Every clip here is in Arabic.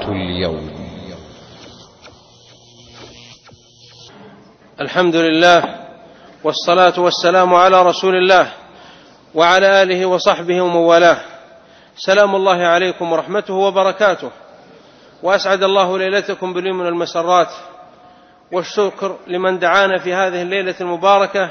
اليوم. الحمد لله والصلاة والسلام على رسول الله وعلى آله وصحبه ومن والاه. سلام الله عليكم ورحمته وبركاته، وأسعد الله ليلتكم باليوم من المسرات، والشكر لمن دعانا في هذه الليلة المباركة،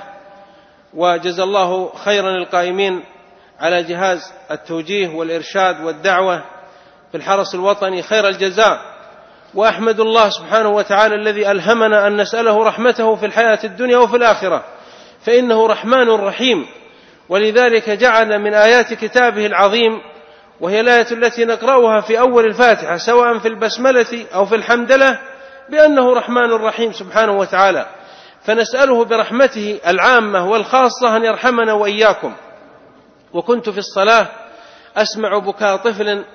وجزى الله خيرا القائمين على جهاز التوجيه والإرشاد والدعوة في الحرس الوطني خير الجزاء. وأحمد الله سبحانه وتعالى الذي ألهمنا أن نسأله رحمته في الحياة الدنيا وفي الآخرة، فإنه رحمن رحيم. ولذلك جعل من آيات كتابه العظيم، وهي الآية التي نقرأها في أول الفاتحة سواء في البسملة أو في الحمدلة، بأنه رحمن رحيم سبحانه وتعالى، فنسأله برحمته العامة والخاصة أن يرحمنا وإياكم. وكنت في الصلاة أسمع بكاء طفل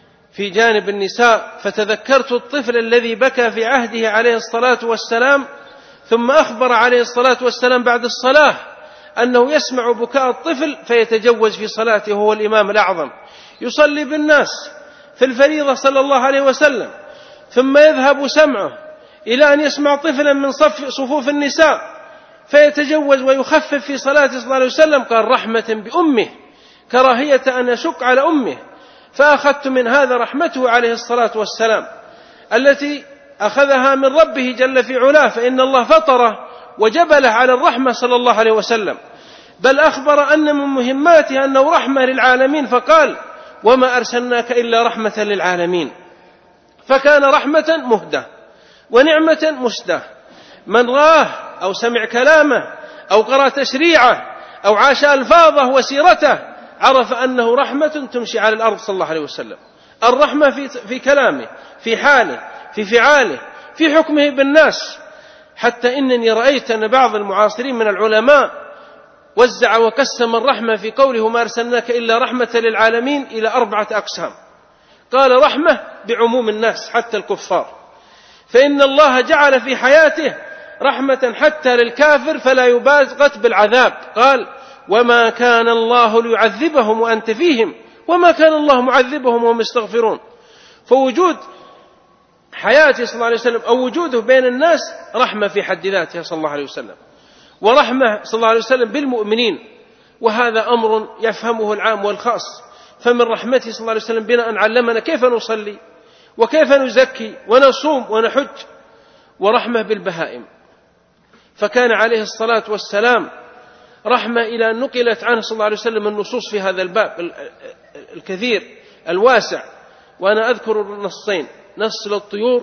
في جانب النساء، فتذكرت الطفل الذي بكى في عهده عليه الصلاة والسلام، ثم أخبر عليه الصلاة والسلام بعد الصلاة أنه يسمع بكاء الطفل فيتجوز في صلاته، وهو الإمام الأعظم يصلي بالناس في الفريضة صلى الله عليه وسلم، ثم يذهب سمعه إلى أن يسمع طفلا من صفوف النساء فيتجوز ويخفف في صلاته صلى الله عليه وسلم. قال رحمة بأمه، كراهية أن يشق على أمه. فأخذت من هذا رحمته عليه الصلاة والسلام التي أخذها من ربه جل في علاه، فإن الله فطره وجبله على الرحمة صلى الله عليه وسلم، بل أخبر أن من مهماته أنه رحمة للعالمين، فقال وما أرسلناك إلا رحمة للعالمين. فكان رحمة مهدة ونعمة مسدة. من راه أو سمع كلامه أو قرأ تشريعه أو عاش ألفاظه وسيرته عرف أنه رحمة تمشي على الأرض صلى الله عليه وسلم. الرحمة في كلامه، في حاله، في فعاله، في حكمه بالناس. حتى إنني رأيت أن بعض المعاصرين من العلماء وزع وقسم الرحمة في قوله ما أرسلناك إلا رحمة للعالمين إلى 4 أقسام. قال رحمة بعموم الناس حتى الكفار، فإن الله جعل في حياته رحمة حتى للكافر فلا يبالغ بالعذاب. قال وما كان الله ليعذبهم وأنت فيهم وما كان الله معذبهم وهم يستغفرون. فوجود حياته صلى الله عليه وسلم أو وجوده بين الناس رحمة في حد ذاتها صلى الله عليه وسلم، ورحمة صلى الله عليه وسلم بالمؤمنين، وهذا أمر يفهمه العام والخاص. فمن رحمته صلى الله عليه وسلم بنا أن علمنا كيف نصلي وكيف نزكي ونصوم ونحج. ورحمة بالبهائم، فكان عليه الصلاة والسلام رحمة إلى أن نقلت عنه صلى الله عليه وسلم النصوص في هذا الباب الكثير الواسع. وأنا أذكر نصين، نص للطيور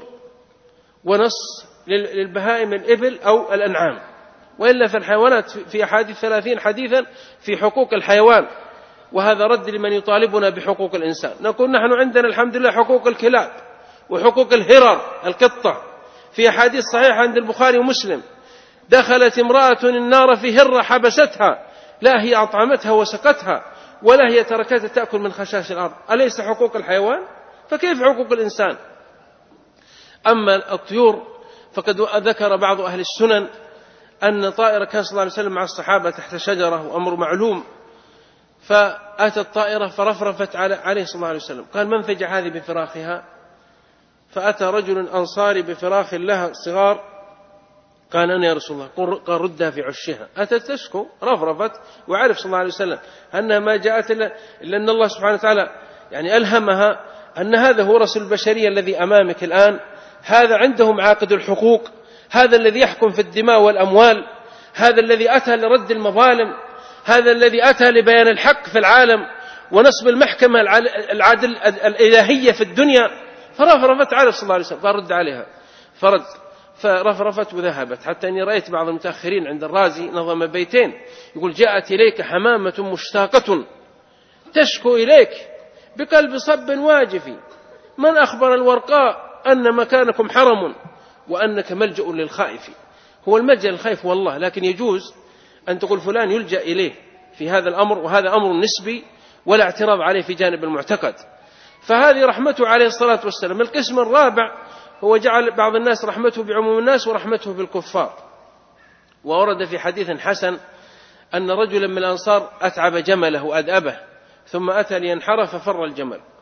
ونص للبهائم الإبل أو الأنعام، وإلا في الحيوانات في أحاديث 30 حديثا في حقوق الحيوان، وهذا رد لمن يطالبنا بحقوق الإنسان. نقول نحن عندنا الحمد لله حقوق الكلاب وحقوق الهرر القطة، في أحاديث صحيحة عند البخاري ومسلم دخلت امرأة النار في هرة حبستها، لا هي أطعمتها وسقتها ولا هي تركتها تأكل من خشاش الأرض. أليس حقوق الحيوان؟ فكيف حقوق الإنسان؟ أما الطيور فقد ذكر بعض أهل السنن أن طائرة كان صلى الله عليه وسلم مع الصحابة تحت شجرة وأمر معلوم، فأتت الطائرة فرفرفت عليه صلى الله عليه وسلم. قال من فجع هذه بفراخها؟ فأتى رجل أنصاري بفراخ لها صغار، قال أنا يا رسول الله. قال ردها في عشها. أتت تشكو رفرفت، وعرف صلى الله عليه وسلم أنها ما جاءت إلا أن الله سبحانه وتعالى يعني ألهمها أن هذا هو رسول البشرية الذي أمامك الآن، هذا عنده معاقد الحقوق، هذا الذي يحكم في الدماء والأموال، هذا الذي أتى لرد المظالم، هذا الذي أتى لبيان الحق في العالم ونصب المحكمة العدل الإلهية في الدنيا. فرفرفت عليه صلى الله عليه وسلم، قال رد عليها، فرد، فرفرفت وذهبت. حتى أني رأيت بعض المتأخرين عند الرازي نظم بيتين يقول جاءت إليك حمامة مشتاقة تشكو إليك بقلب صب واجف، من أخبر الورقاء أن مكانكم حرم وأنك ملجأ للخائف. هو الملجأ للخائف والله، لكن يجوز أن تقول فلان يلجأ إليه في هذا الأمر، وهذا أمر نسبي ولا اعتراض عليه في جانب المعتقد. فهذه رحمته عليه الصلاة والسلام. القسم الرابع هو جعل بعض الناس رحمته بعموم الناس ورحمته بالكفار. وورد في حديث حسن أن رجلا من الأنصار أتعب جمله أدأبه، ثم أتى لينحر ففر الجمل،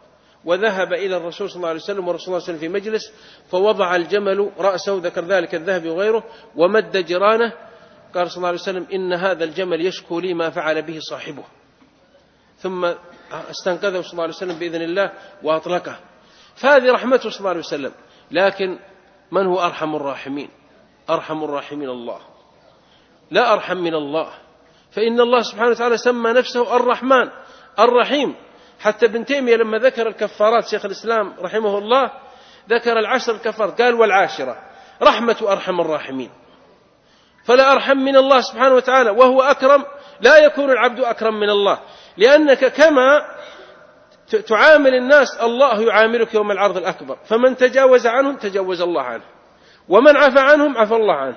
وذهب إلى الرسول صلى الله عليه وسلم، والرسول صلى الله عليه وسلم في مجلس، فوضع الجمل رأسه، ذكر ذلك الذهبي وغيره، ومد جرانه. قال صلى الله عليه وسلم: إن هذا الجمل يشكو لي ما فعل به صاحبه. ثم استنقذه صلى الله عليه وسلم بإذن الله وأطلقه. فهذه رحمته صلى الله عليه وسلم. لكن من هو أرحم الراحمين؟ أرحم الراحمين الله، لا أرحم من الله. فإن الله سبحانه وتعالى سمى نفسه الرحمن الرحيم. حتى ابن تيمية لما ذكر الكفارات، شيخ الإسلام رحمه الله ذكر 10 الكفارات، قال: والعاشرة رحمة أرحم الراحمين. فلا أرحم من الله سبحانه وتعالى، وهو أكرم. لا يكون العبد أكرم من الله، لأنك كما تعامل الناس الله يعاملك يوم العرض الأكبر. فمن تجاوز عنهم تجاوز الله عنه، ومن عفى عنهم عفى الله عنه،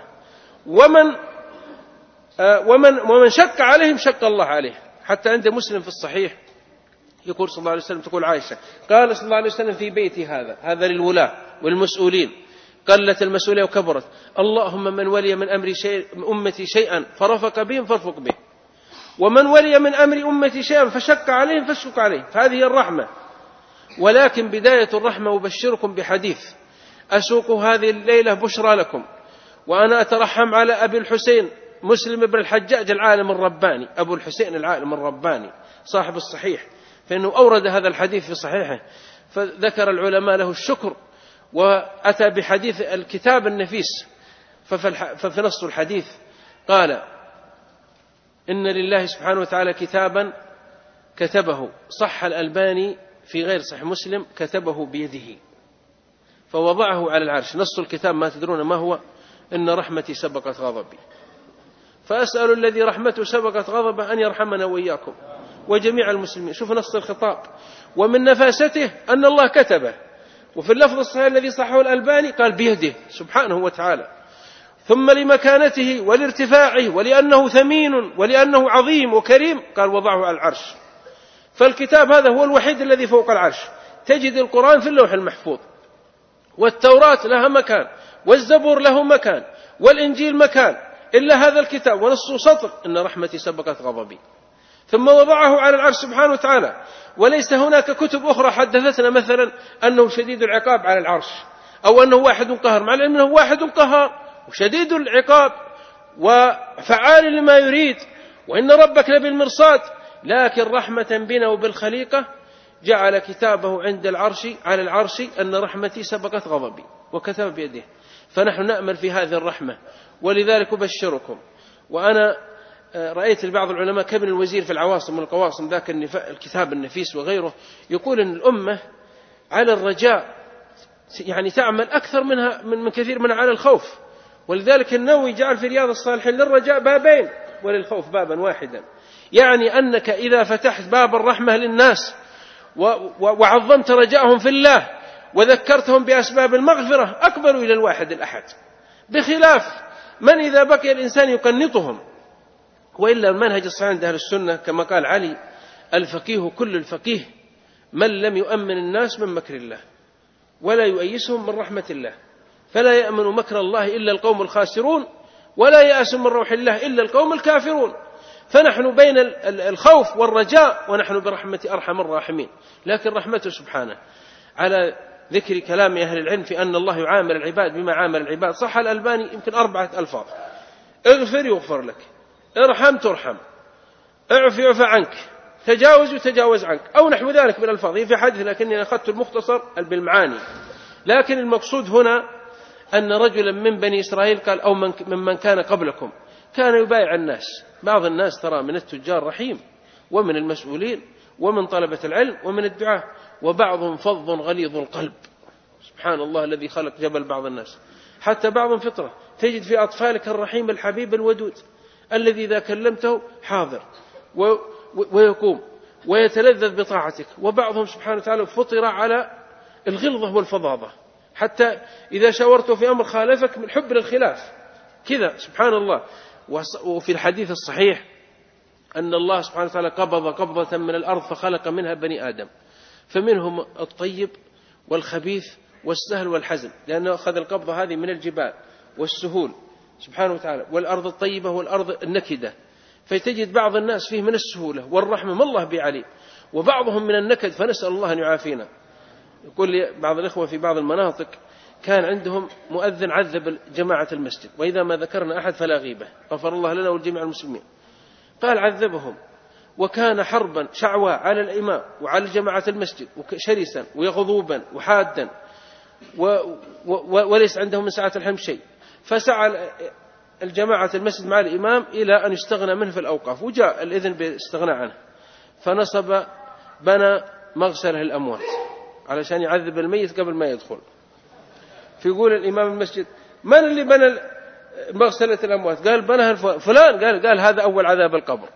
ومن شق عليهم شق الله عليه. حتى عند مسلم في الصحيح يقول صلى الله عليه وسلم، تقول عائشة: قال صلى الله عليه وسلم في بيتي هذا للولاة والمسؤولين، قلت المسؤولية وكبرت: اللهم من ولي من أمر أمتي شيئا فرفق بهم فارفق به، ومن ولي من أمر أمتي شيئا فشق عليهم فاشق عليه. فهذه الرحمة. ولكن بداية الرحمة: أبشركم بحديث أسوق هذه الليلة بشرى لكم، وأنا أترحم على أبي الحسين مسلم بن الحجاج العالم الرباني، أبو الحسين العالم الرباني صاحب الصحيح، فإنه أورد هذا الحديث في صحيحه، فذكر العلماء له الشكر، وأتى بحديث الكتاب النفيس. ففي نص الحديث قال: إن لله سبحانه وتعالى كتابا كتبه، صح الألباني في غير صحيح مسلم، كتبه بيده فوضعه على العرش. نص الكتاب ما تدرون ما هو؟ إن رحمتي سبقت غضبي. فأسأل الذي رحمته سبقت غضبه أن يرحمنا وإياكم وجميع المسلمين. شوف نص الخطاب. ومن نفاسته أن الله كتبه. وفي اللفظ الصحيح الذي صححه الألباني قال بيده سبحانه وتعالى. ثم لمكانته ولارتفاعه ولأنه ثمين ولأنه عظيم وكريم قال وضعه على العرش. فالكتاب هذا هو الوحيد الذي فوق العرش. تجد القرآن في اللوح المحفوظ، والتوراة لها مكان، والزبور له مكان، والإنجيل مكان، إلا هذا الكتاب ونصه سطر: إن رحمتي سبقت غضبي. ثم وضعه على العرش سبحانه وتعالى. وليس هناك كتب أخرى حدثتنا مثلا أنه شديد العقاب على العرش، أو أنه واحد قهر، مع أنه واحد قهار وشديد العقاب وفعال لما يريد، وإن ربك لبالمرصاد. لكن رحمة بنا وبالخليقة جعل كتابه عند العرش على العرش: أن رحمتي سبقت غضبي، وكتب بيده. فنحن نأمل في هذه الرحمة، ولذلك أبشركم. وأنا رأيت بعض العلماء كابن الوزير في العواصم والقواصم، ذاك الكتاب النفيس وغيره، يقول أن الأمة على الرجاء يعني تعمل أكثر منها من كثير منها على الخوف. ولذلك النووي جعل في رياض الصالحين للرجاء بابين وللخوف بابا واحدا. يعني أنك إذا فتحت باب الرحمة للناس وعظمت رجاءهم في الله وذكرتهم بأسباب المغفرة أقبلوا إلى الواحد الأحد، بخلاف من إذا بقي الإنسان يقنطهم. وإلا المنهج الصحيح عند أهل السنة كما قال علي: الفقيه كل الفقيه من لم يؤمن الناس من مكر الله ولا يؤيسهم من رحمة الله، فلا يأمن مكر الله إلا القوم الخاسرون، ولا يأس من روح الله إلا القوم الكافرون. فنحن بين الخوف والرجاء، ونحن برحمة أرحم الراحمين. لكن رحمته سبحانه على ذكر كلام أهل العلم في أن الله يعامل العباد بما عامل العباد. صح الألباني يمكن 4 ألفاظ: اغفر يغفر لك، ارحم ترحم، اعف يعفى عنك، تجاوز يتجاوز عنك، أو نحو ذلك من الألفاظ. هي في حديث لكني أخذت المختصر بالمعاني. لكن المقصود هنا أن رجلا من بني إسرائيل قال، أو ممن كان قبلكم، كان يبايع الناس. بعض الناس ترى من التجار رحيم، ومن المسؤولين، ومن طلبة العلم، ومن الدعاة، وبعضهم فظ غليظ القلب. سبحان الله الذي خلق جبل بعض الناس. حتى بعضهم فطرة، تجد في أطفالك الرحيم الحبيب الودود الذي إذا كلمته حاضر ويقوم ويتلذذ بطاعتك. وبعضهم سبحانه وتعالى فطر على الغلظة والفظاظة، حتى إذا شاورته في أمر خالفك من حب للخلاف كذا. سبحان الله. وفي الحديث الصحيح أن الله سبحانه وتعالى قبض قبضة من الأرض فخلق منها بني آدم، فمنهم الطيب والخبيث والسهل والحزن، لأنه أخذ القبضة هذه من الجبال والسهول سبحانه وتعالى، والأرض الطيبة والأرض النكدة. فتجد بعض الناس فيه من السهولة والرحمة ما الله بعليم، وبعضهم من النكد، فنسأل الله أن يعافينا. يقول لي بعض الإخوة في بعض المناطق كان عندهم مؤذن عذب جماعة المسجد، وإذا ما ذكرنا أحد فلا غيبة، غفر الله لنا ولجميع المسلمين. قال عذبهم، وكان حربا شعواء على الإمام وعلى جماعة المسجد، شرسا وغضوبا وحادا، وليس عندهم من ساعة الحمد شيء. فسعى الجماعة المسجد مع الإمام إلى أن يستغنى منه في الأوقاف، وجاء الإذن باستغناء عنه، فنصب بنى مغسله الأموات علشان يعذب الميت قبل ما يدخل. فيقول الإمام المسجد: من اللي بنى مغسلة الأموات؟ قال: بناها فلان. قال: هذا أول عذاب القبر.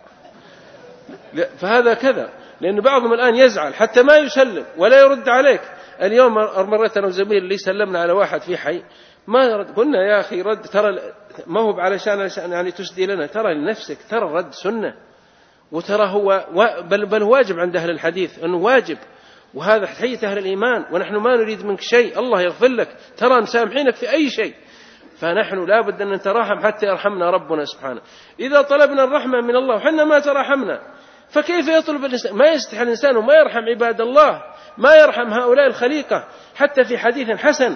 فهذا كذا، لأن بعضهم الآن يزعل حتى ما يسلم ولا يرد عليك. اليوم مرت أنا وزميل اللي سلمنا على واحد في حي ما يرد، قلنا: يا أخي رد، ترى ما هو علشان يعني تسدي لنا، ترى لنفسك، ترى الرد سنة، وترى هو بل واجب عند أهل الحديث، أنه واجب، وهذا تحية أهل الإيمان، ونحن ما نريد منك شيء، الله يغفر لك، ترى مسامحينك في أي شيء، فنحن لا بد أن نتراحم حتى يرحمنا ربنا سبحانه. إذا طلبنا الرحمة من الله وحنا ما تراحمنا، فكيف يطلب الإنسان؟ ما يستحي الإنسان وما يرحم عباد الله، ما يرحم هؤلاء الخليقة. حتى في حديث حسن: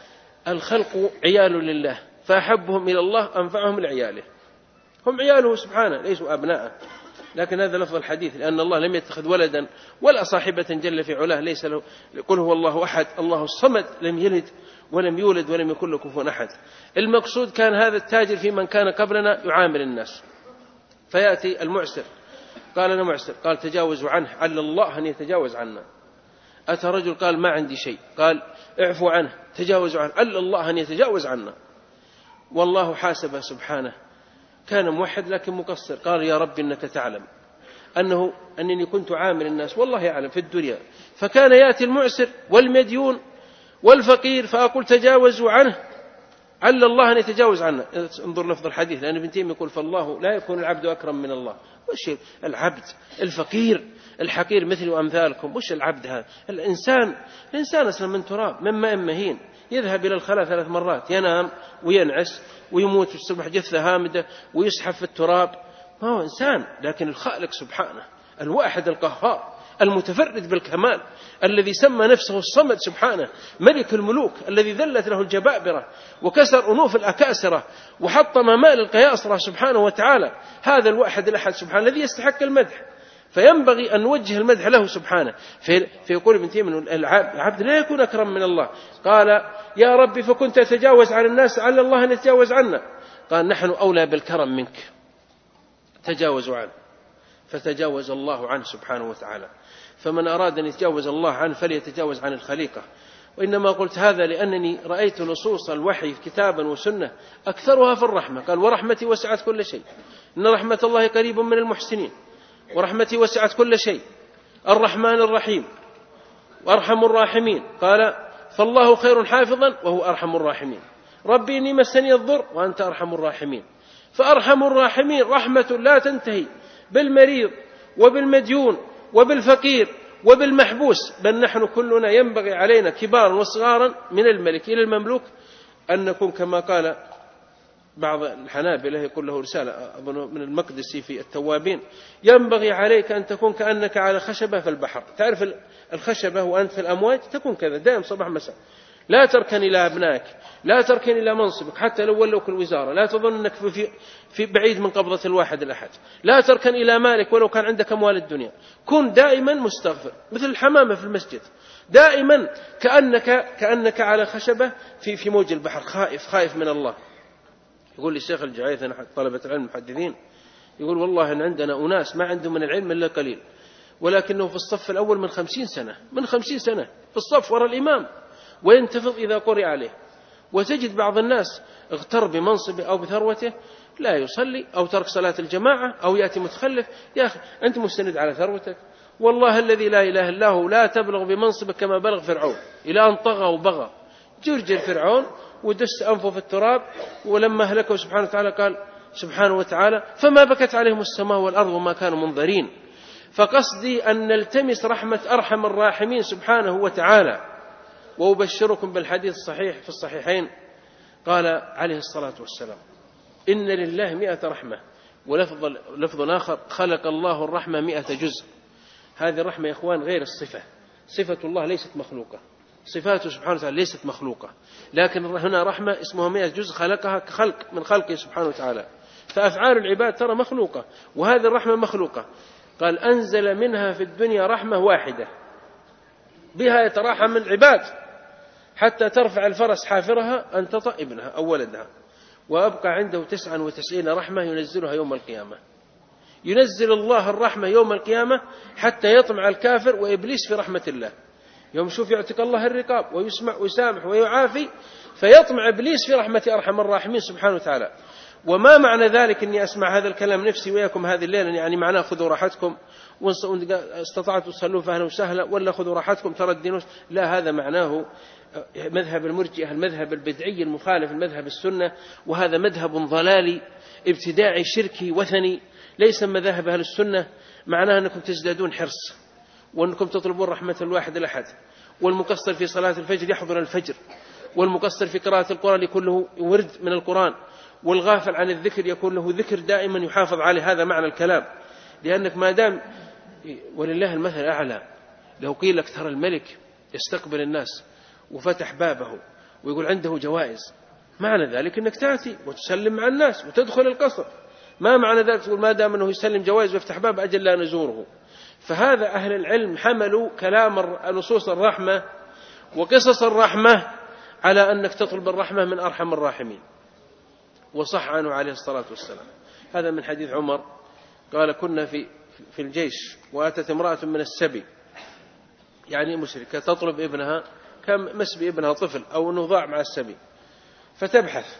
الخلق عيال لله، فأحبهم إلى الله أنفعهم لعياله. هم عياله سبحانه، ليسوا أبناءه. لكن هذا لفظ الحديث، لأن الله لم يتخذ ولدا ولا صاحبة جل في علاه، ليس له، قل هو الله أحد الله الصمد، لم يلد ولم يولد ولم يكن له كفوا أحد. المقصود كان هذا التاجر في من كان قبلنا يعامل الناس، فيأتي المعسر، قال: أنا معسر. قال: تجاوزوا عنه، عل الله أن يتجاوز عنا. أتى رجل قال: ما عندي شيء. قال: اعفوا عنه، تجاوزوا عنه، عل الله أن يتجاوز عنا. والله حاسبه سبحانه، كان موحد لكن مقصر. قال: يا رب إنك تعلم أنني كنت عامل الناس، والله يعلم، في الدنيا. فكان يأتي المعسر والمديون والفقير فأقول: تجاوزوا عنه، عل الله أن يتجاوز عنا. انظر لفظ الحديث، لأن ابن تيمية يقول: فالله لا يكون العبد أكرم من الله. وش العبد؟ الفقير الحقير مثل وأمثالكم. وش العبد هذا؟ الإنسان أصلا من تراب، من ماء مهين، يذهب إلى الخلاء 3 مرات، ينام وينعس ويموت الصبح جثة هامدة ويسحب في التراب. ما هو إنسان، لكن الخالق سبحانه الواحد القهار المتفرد بالكمال، الذي سمى نفسه الصمد سبحانه، ملك الملوك، الذي ذلت له الجبابرة وكسر أنوف الأكاسرة وحطم مال القياصرة سبحانه وتعالى. هذا الواحد الأحد سبحانه الذي يستحق المدح، فينبغي أن نوجه المدح له سبحانه. فيقول ابن تيمية: العبد لا يكون أكرم من الله. قال: يا ربي فكنت أتجاوز عن الناس، على الله أن يتجاوز عنا. قال: نحن أولى بالكرم منك، تجاوزوا عنه. فتجاوز الله عنه سبحانه وتعالى. فمن أراد أن يتجاوز الله عنه فليتجاوز عن الخليقة. وإنما قلت هذا لأنني رأيت نصوص الوحي كتابا وسنة أكثرها في الرحمة. قال: ورحمتي وسعت كل شيء، إن رحمة الله قريب من المحسنين، ورحمتي وسعت كل شيء، الرحمن الرحيم وأرحم الراحمين. قال: فالله خير حافظا وهو أرحم الراحمين. ربي إني مسني الضر وأنت أرحم الراحمين. فأرحم الراحمين رحمة لا تنتهي بالمريض وبالمديون وبالفقير وبالمحبوس، بل نحن كلنا ينبغي علينا كبارا وصغارا من الملك إلى المملوك أن نكون كما قال بعض الحنابلة، يقول له رسالة أظن من المقدسي في التوابين: ينبغي عليك أن تكون كأنك على خشبة في البحر. تعرف الخشبة وأنت في الأمواج تكون كذا دائم صباح مساء، لا تركن إلى أبنائك، لا تركن إلى منصبك حتى لو ولوك الوزارة، لا تظن أنك في بعيد من قبضة الواحد الأحد، لا تركن إلى مالك ولو كان عندك أموال الدنيا. كن دائما مستغفر مثل الحمامة في المسجد، دائما كأنك على خشبة في موج البحر، خائف من الله. يقول لي الشيخ الجعيث طلبة العلم المحدثين، يقول: والله أن عندنا أناس ما عندهم من العلم إلا قليل، ولكنه في الصف الأول من 50 سنة في الصف وراء الإمام، وينتفض إذا قرئ عليه. وتجد بعض الناس اغتر بمنصبه أو بثروته، لا يصلي أو ترك صلاة الجماعة أو يأتي متخلف. يا أخي أنت مستند على ثروتك، والله الذي لا إله إلا هو لا تبلغ بمنصبك كما بلغ فرعون، إلى أن طغى وبغى، جرجر فرعون ودس أنفه في التراب. ولما أهلكه سبحانه وتعالى قال سبحانه وتعالى: فما بكت عليهم السماء والأرض وما كانوا منظرين. فقصدي أن نلتمس رحمة أرحم الراحمين سبحانه وتعالى. وأبشركم بالحديث الصحيح في الصحيحين، قال عليه الصلاة والسلام: إن لله 100 رحمة. ولفظ آخر: خلق الله الرحمة 100 جزء. هذه الرحمة يا إخوان غير الصفة، صفة الله ليست مخلوقة، صفاته سبحانه وتعالى ليست مخلوقة، لكن هنا رحمة اسمها 100 جزء خلقها كخلق من خلقه سبحانه وتعالى. فأفعال العباد ترى مخلوقة، وهذه الرحمة مخلوقة. قال أنزل منها في الدنيا رحمة واحدة بها يتراحم العباد حتى ترفع الفرس حافرها أن تطأ ابنها أو ولدها، وأبقى عنده 99 رحمة ينزلها يوم القيامة. ينزل الله الرحمة يوم القيامة حتى يطمع الكافر وإبليس في رحمة الله. يوم شوف يعتق الله الرقاب ويسمع ويسامح ويعافي، فيطمع إبليس في رحمة أرحم الراحمين سبحانه وتعالى. وما معنى ذلك أني أسمع هذا الكلام نفسي وياكم هذه الليلة؟ يعني معناه خذوا راحتكم، وإن استطعتوا تصلوا فأهلا وسهلا، ولا خذوا راحتكم ترى الدين. لا، هذا معناه مذهب المرجئة، المذهب البدعي المخالف المذهب السنة، وهذا مذهب ضلالي ابتداعي شركي وثني ليس مذاهب أهل السنة. معناه أنكم تزدادون حرص، وأنكم تطلبون رحمة الواحد الأحد، والمقصر في صلاة الفجر يحضر الفجر، والمقصر في قراءة القرآن يكون له ورد من القرآن، والغافل عن الذكر يكون له ذكر دائما يحافظ عليه. هذا معنى الكلام. لأنك ما دام ولله المثل الأعلى، لو قيل لك ترى الملك يستقبل الناس وفتح بابه ويقول عنده جوائز، معنى ذلك أنك تأتي وتسلم مع الناس وتدخل القصر. ما معنى ذلك تقول ما دام أنه يسلم جوائز ويفتح باب أجل لا نزوره. فهذا أهل العلم حملوا كلام نصوص الرحمة وقصص الرحمة على أنك تطلب الرحمة من أرحم الراحمين. وصح عنه عليه الصلاة والسلام هذا من حديث عمر قال كنا في الجيش، وأتت امرأة من السبي يعني مشركة تطلب ابنها، كان مسبي ابنها طفل أو أنه ضاع مع السبي، فتبحث،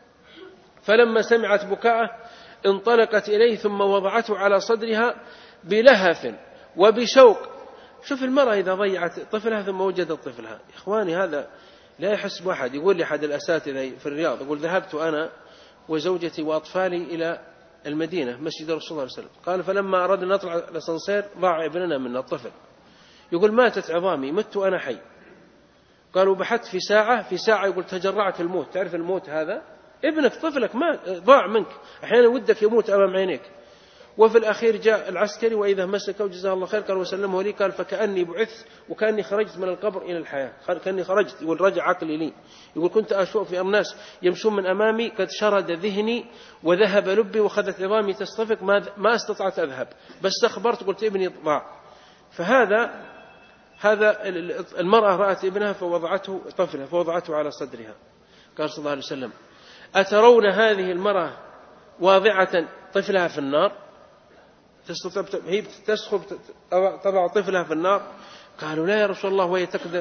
فلما سمعت بكاءه انطلقت إليه ثم وضعته على صدرها بلهف وبشوق. شوف المرأة إذا ضيعت طفلها ثم وجدت طفلها. إخواني هذا لا يحسب أحد. يقول لي أحد الأساتذة في الرياض، يقول ذهبت أنا وزوجتي وأطفالي إلى المدينة مسجد رسول الله صلى الله عليه وسلم، قال فلما أردنا نطلع الأسانسير ضاع ابننا منا الطفل. يقول ماتت عظامي، مت وأنا حي. قالوا بحثت في ساعة يقول تجرعت الموت. تعرف الموت هذا؟ ابنك طفلك ما ضاع منك، أحيانا ودك يموت أمام عينيك. وفي الأخير جاء العسكري وإذا مسكه وجزاه الله خير قال وسلمه لي، قال فكأني بعثت وكأني خرجت من القبر إلى الحياة، كأني خرجت. يقول رجع عقلي لي. يقول كنت أشوف في الناس يمشون من أمامي قد شرد ذهني وذهب لبي وخذت عظامي تصطفق، ما استطعت أذهب، بس أخبرت قلت ابني ضاع. هذا المرأة رأت ابنها فوضعته طفلها فوضعته على صدرها. قال صلى الله عليه وسلم أترون هذه المرأة واضعة طفلها في النار؟ هي تسخب تضع طفلها في النار؟ قالوا لا يا رسول الله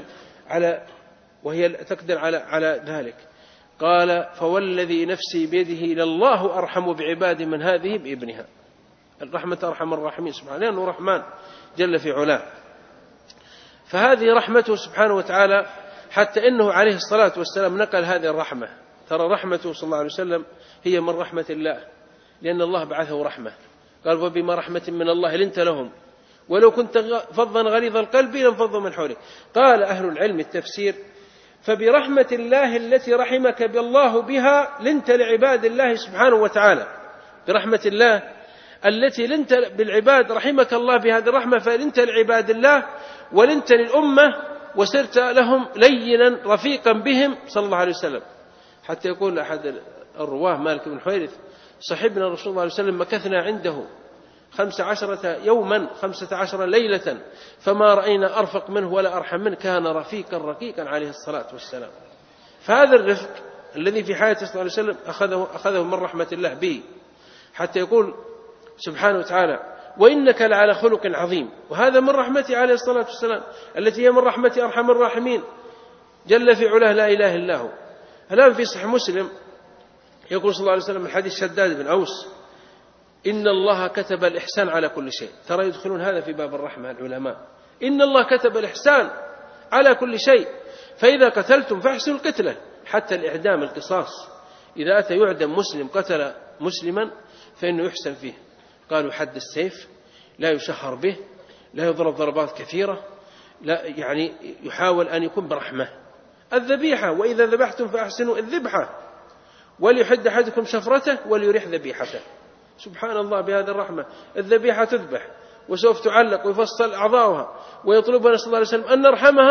وهي تقدر على ذلك. قال فوالذي نفسي بيده لله أرحم بعباده من هذه بابنها. الرحمة أرحم الراحمين سبحانه، لأنه رحمن جل في علاه. فهذه رحمته سبحانه وتعالى، حتى إنه عليه الصلاة والسلام نقل هذه الرحمة. ترى رحمته صلى الله عليه وسلم هي من رحمة الله، لأن الله بعثه رحمة. قال وبما رحمة من الله لنت لهم ولو كنت فظا غليظ القلب لانفضوا من حولك. قال أهل العلم التفسير فبرحمة الله التي رحمك بالله بها لنت لعباد الله سبحانه وتعالى. برحمة الله التي لنت بالعباد رحمك الله بهذه الرحمة، فلنت لعباد الله ولنت للأمة وسرت لهم لينا رفيقا بهم صلى الله عليه وسلم. حتى يقول أحد الرواه مالك بن حويرث صحبنا رسول الله عليه وسلم مكثنا عنده 15 يوما 15 ليلة فما رأينا أرفق منه ولا أرحم منه، كان رفيقا رقيقا عليه الصلاة والسلام. فهذا الرفق الذي في حياته صلى الله عليه وسلم أخذه من رحمة الله به، حتى يقول سبحانه وتعالى وإنك لعلى خلق عظيم. وهذا من رحمته عليه الصلاة والسلام التي هي من رحمة أرحم الراحمين جل في علاه لا إله إلا هو. الآن في صحيح مسلم يقول صلى الله عليه وسلم من حديث شداد بن أوس إن الله كتب الإحسان على كل شيء. ترى يدخلون هذا في باب الرحمة العلماء. إن الله كتب الإحسان على كل شيء، فإذا قتلتم فاحسنوا القتلة، حتى الإعدام القصاص. إذا أتى يعدم مسلم قتل مسلما فإنه يحسن فيه. قالوا حد السيف، لا يشهر به، لا يضرب ضربات كثيرة، لا يعني يحاول أن يكون برحمة. الذبيحة وإذا ذبحتم فأحسنوا الذبحة، وليحد أحدكم شفرته وليريح ذبيحته. سبحان الله بهذه الرحمة. الذبيحة تذبح وسوف تعلق ويفصل أعضاؤها، ويطلبنا صلى الله عليه وسلم أن نرحمها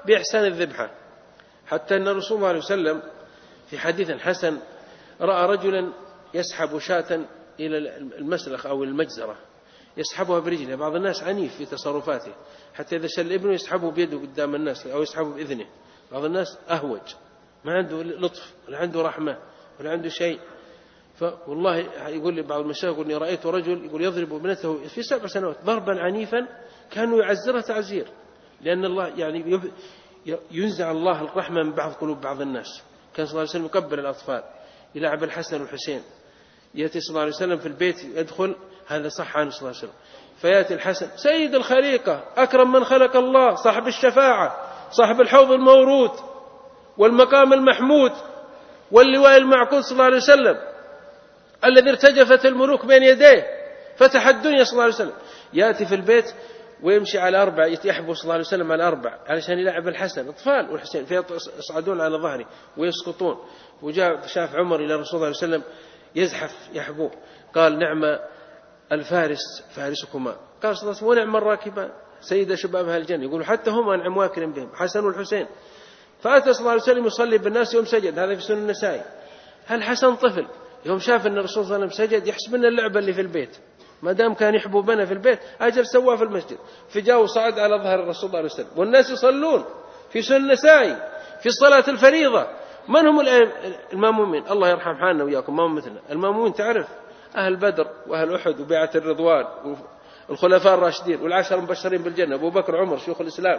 بإحسان الذبحة، حتى أن الرسول صلى الله عليه وسلم في حديث حسن رأى رجلا يسحب شاة إلى المسلخ أو المجزرة، يسحبها برجله. بعض الناس عنيف في تصرفاته، حتى إذا شل ابنه يسحبه بيده قدام الناس أو يسحبه بإذنه. بعض الناس أهوج، ما عنده لطف ولا عنده رحمة ولا عنده شيء. فوالله يقول لي بعض المشايخ، يقول لي رأيت رجل يقول يضرب ابنته في 7 سنوات ضربا عنيفا كانوا يعزرها تعزير، لأن الله يعني ينزع الله الرحمة من بعض قلوب بعض الناس. كان صلى الله عليه وسلم يقبل الأطفال، يلعب الحسن والحسين. يأتي صلى الله عليه وسلم في البيت يدخل، هذا صح عنه صلى الله عليه وسلم، فيأتي الحسن سيد الخليقة أكرم من خلق الله، صاحب الشفاعة، صاحب الحوض المورود والمقام المحمود واللواء المعقود صلى الله عليه وسلم، الذي ارتجفت الملوك بين يديه، فتح الدنيا صلى الله عليه وسلم. يأتي في البيت ويمشي على 4، يحبو صلى الله عليه وسلم على 4 علشان يلعب الحسن. أطفال والحسين فيصعدون على ظهره ويسقطون. وجاء شاف عمر إلى الرسول صلى الله عليه وسلم يزحف يحبوه، قال نعم الفارس فارسكما، قال صلى الله عليه وسلم ونعم الراكبان سيد شباب أهل الجنة، يقول حتى هم أنعم واكرم بهم، حسن والحسين. فأتى صلى الله عليه وسلم يصلي بالناس يوم سجد، هذا في سنن النسائي. هل حسن طفل يوم شاف أن الرسول صلى الله عليه وسلم سجد يحسب أن اللعبة اللي في البيت، ما دام كان يحبو بنا في البيت أجل سواه في المسجد. فجاء وصعد على ظهر الرسول صلى الله عليه وسلم، والناس يصلون في سنن النسائي في الصلاة الفريضة. من هم المامومين؟ الله يرحم حالنا وياكم، ما هم مثلنا. المامومين تعرف أهل بدر وأهل أحد وبيعة الرضوان والخلفاء الراشدين والعشر المبشرين بالجنة، أبو بكر عمر شيوخ الإسلام.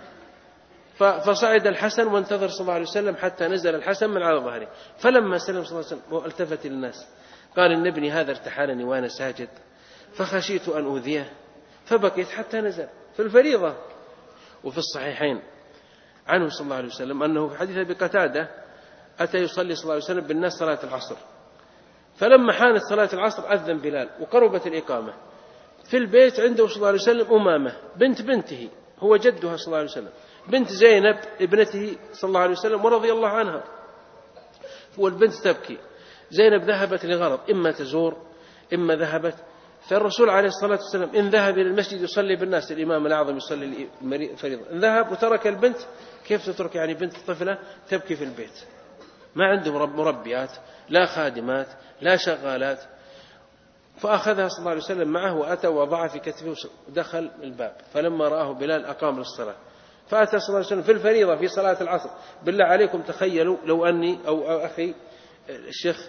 فصعد الحسن وانتظر صلى الله عليه وسلم حتى نزل الحسن من على ظهره. فلما سلم صلى الله عليه وسلم والتفت للناس قال إن ابني هذا ارتحلني وأنا ساجد فخشيت أن أؤذيه فبكيت حتى نزل في الفريضة. وفي الصحيحين عنه صلى الله عليه وسلم أنه في حديث أبي قتادة أتى يصلي صلى الله عليه وسلم بالناس صلاة العصر، فلما حانت صلاة العصر أذن بلال وقربت الإقامة. في البيت عنده صلى الله عليه وسلم أمامة بنت بنته، هو جدها صلى الله عليه وسلم، بنت زينب ابنته صلى الله عليه وسلم ورضي الله عنها. والبنت تبكي. زينب ذهبت لغرض، إما تزور إما ذهبت. فالرسول عليه الصلاة والسلام إن ذهب إلى المسجد يصلي بالناس، الإمام الأعظم يصلي الفريضة، إن ذهب وترك البنت، كيف تترك يعني بنت طفلة تبكي في البيت؟ ما عنده مربيات، لا خادمات، لا شغالات. فأخذها صلى الله عليه وسلم معه وأتى وضع في كتفه ودخل الباب. فلما رآه بلال أقام للصلاة. فأتى صلى الله عليه وسلم في الفريضة في صلاة العصر. بالله عليكم تخيلوا لو أني أو أخي الشيخ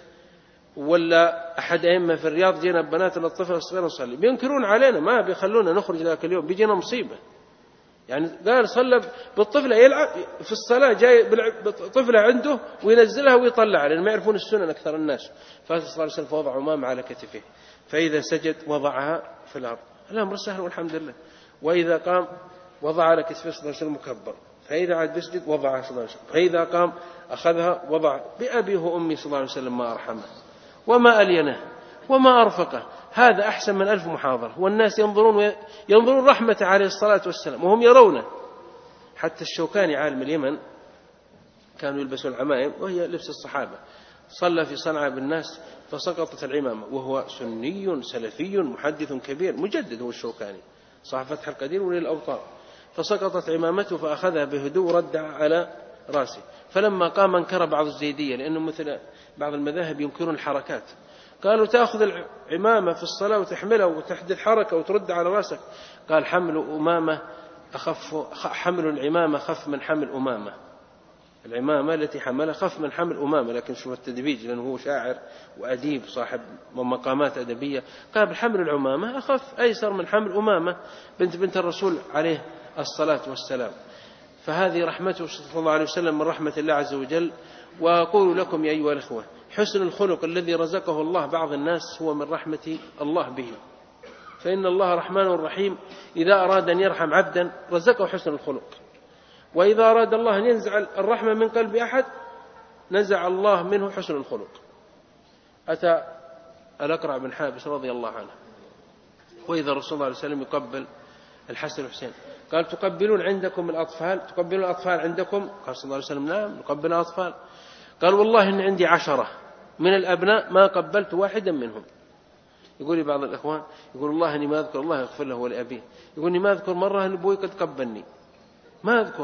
ولا أحد أئمة في الرياض جينا ببنات الطفل الصغير نصلي، بينكرون علينا، ما بيخلونا نخرج ذاك اليوم، بيجينا مصيبة. يعني قال صلى بالطفلة يلعب في الصلاة، جاي طفلة عنده وينزلها ويطلع، لأن ما يعرفون السنن أكثر الناس. فصلى الله عليه وسلم فوضع عمامة على كتفه، فإذا سجد وضعها في الأرض، الأمر سهل والحمد لله. وإذا قام وضع على كتفه صلى الله عليه وسلم مكبر، فإذا عاد يسجد وضعها صلى الله عليه وسلم، فإذا قام أخذها وضع. بأبيه وأمي صلى الله عليه وسلم ما أرحمه وما ألينه وما أرفقه. هذا أحسن من 1000 محاضرة. والناس ينظرون رحمة عليه الصلاة والسلام وهم يرونه. حتى الشوكاني عالم اليمن كانوا يلبسون العمائم وهي لبس الصحابة، صلى في صنعاء بالناس فسقطت العمامة، وهو سني سلفي محدث كبير مجدد، هو الشوكاني صاحب فتح القدير ولي الأوطار. فسقطت عمامته فأخذها بهدوء ردع على رأسه. فلما قام انكر بعض الزيدية، لأنه مثل بعض المذاهب ينكرون الحركات، قالوا تأخذ العمامة في الصلاة وتحملها وتحدث حركة وترد على رأسك. قال حمل العمامة خف من حمل أمامة. العمامة التي حملها خف من حمل أمامة، لكن شوف التدبيج، لأنه هو شاعر وأديب صاحب مقامات أدبية. قال حمل العمامة أخف أيسر من حمل أمامة بنت الرسول عليه الصلاة والسلام. فهذه رحمته صلى الله عليه وسلم من رحمة الله عز وجل. وأقول لكم يا أيها الأخوة، حسن الخلق الذي رزقه الله بعض الناس هو من رحمة الله به. فإن الله رحمن رحيم، إذا أراد أن يرحم عبدا رزقه حسن الخلق، وإذا أراد الله أن ينزع الرحمة من قلب أحد نزع الله منه حسن الخلق. أتى الأقرع بن حابس رضي الله عنه وإذا الرسول صلى الله عليه وسلم يقبل الحسن والحسين، قال تقبلون عندكم الأطفال؟ تقبلون الأطفال عندكم؟ قال صلى الله عليه وسلم نعم نقبل الأطفال. قال والله إن عندي 10 من الأبناء ما قبلت واحدا منهم. يقول لي بعض الإخوان، يقول الله إني ما أذكر، الله يغفر له ولأبيه، يقول إني ما أذكر مرة أن أبوي قد قبلني، ما أذكر.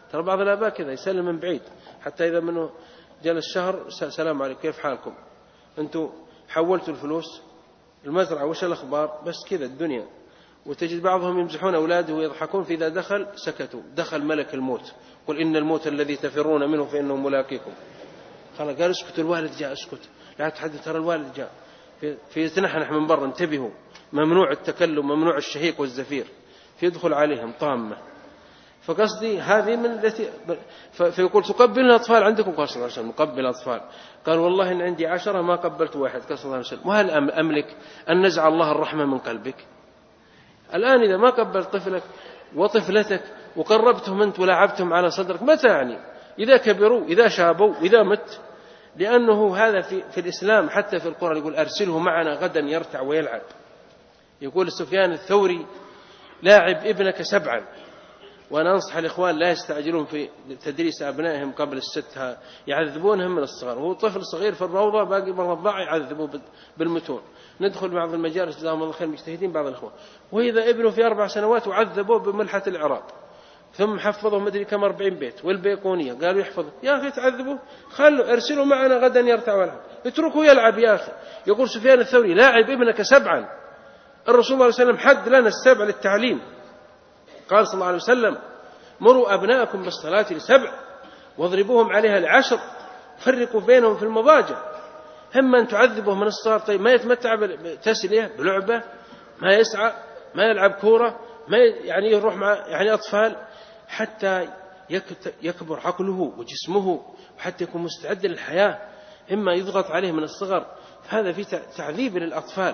ترى بعض الآباء كذا يسلم من بعيد، حتى إذا منه جلس شهر سلام عليكم كيف حالكم، أنتم حولتوا الفلوس، المزرعة وش الأخبار، بس كذا الدنيا. وتجد بعضهم يمزحون أولاده ويضحكون، فإذا دخل سكتوا، دخل ملك الموت، قل إن الموت الذي تفرون منه فإنه ملاقيكم. خلاص قال اسكت، الوالد جاء، اسكت لا تحدث، ترى الوالد جاء. فيتنحنح من برا، انتبهوا، ممنوع التكلم، ممنوع الشهيق والزفير، فيدخل عليهم طامة. فقصدي هذه من التي فيقول تقبل الأطفال عندكم؟ قال صلى الله عليه وسلم نقبل الأطفال. قال والله إن عندي 10 ما قبلت واحد. قال صلى الله عليه وسلم وهل أملك أن نزع الله الرحمة من قلبك؟ الآن إذا ما قبلت طفلك وطفلتك وقربتهم أنت ولعبتهم على صدرك، متى يعني؟ إذا كبروا، إذا شابوا، إذا مت. لأنه هذا في الإسلام، حتى في القرآن يقول أرسله معنا غدا يرتع ويلعب. يقول سفيان الثوري لاعب ابنك 7. وأنا أنصح الإخوان لا يستعجلون في تدريس أبنائهم قبل 6، يعذبونهم من الصغر. وهو طفل صغير في الروضة باقي مرضع يعذبوه بالمتون. ندخل بعض المجالس جزاهم الله خير مجتهدين بعض الإخوان، وإذا ابنه في 4 سنوات وعذبوه بملحة الإعراب، ثم حفظوا مدري كم 40 بيت والبيقونية، قالوا يحفظوا. يا أخي تعذبوا، خلوا ارسلوا معنا غدا يرتع ويلعب، اتركوا يلعب يا أخي. يقول سفيان الثوري لاعب ابنك 7. الرسول صلى الله عليه وسلم حد لنا 7 للتعليم. قال صلى الله عليه وسلم مروا أبناءكم بالصلاة ل7 واضربوهم عليها ل10، فرقوا بينهم في المضاجع. هم أن تعذبه من الصغر، طيب ما يتمتع بتسلية بلعبة، ما يسعى، ما يلعب كورة، ما يعني يروح مع يعني أطفال، حتى يكبر عقله وجسمه وحتى يكون مستعد للحياة. إما يضغط عليه من الصغر، فهذا في تعذيب للأطفال.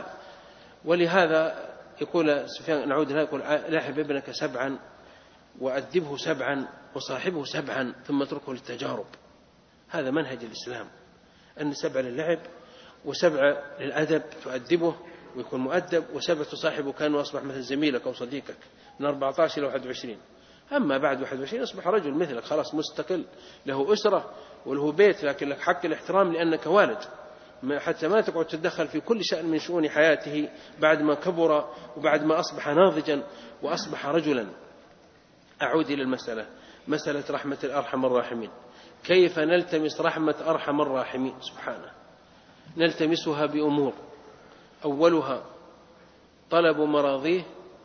ولهذا يقول سفيان نعود له، يقول لاعب ابنك 7 وأدبه 7 وصاحبه 7 ثم اتركه للتجارب. هذا منهج الإسلام، أن 7 للعب و7 للأدب، تؤدبه ويكون مؤدب، و7 تصاحبه كأنه أصبح مثل زميلك أو صديقك من 14 إلى 21. أما بعد 21 أصبح رجل مثلك، خلاص مستقل، له أسرة وله بيت، لكن لك حق الاحترام لأنك والد، حتى ما تقعد تتدخل في كل شأن من شؤون حياته بعد ما كبر وبعد ما أصبح ناضجا وأصبح رجلا. أعود إلى المسألة، مسألة رحمة أرحم الراحمين. كيف نلتمس رحمة أرحم الراحمين سبحانه؟ نلتمسها بأمور، أولها طلب مراضيه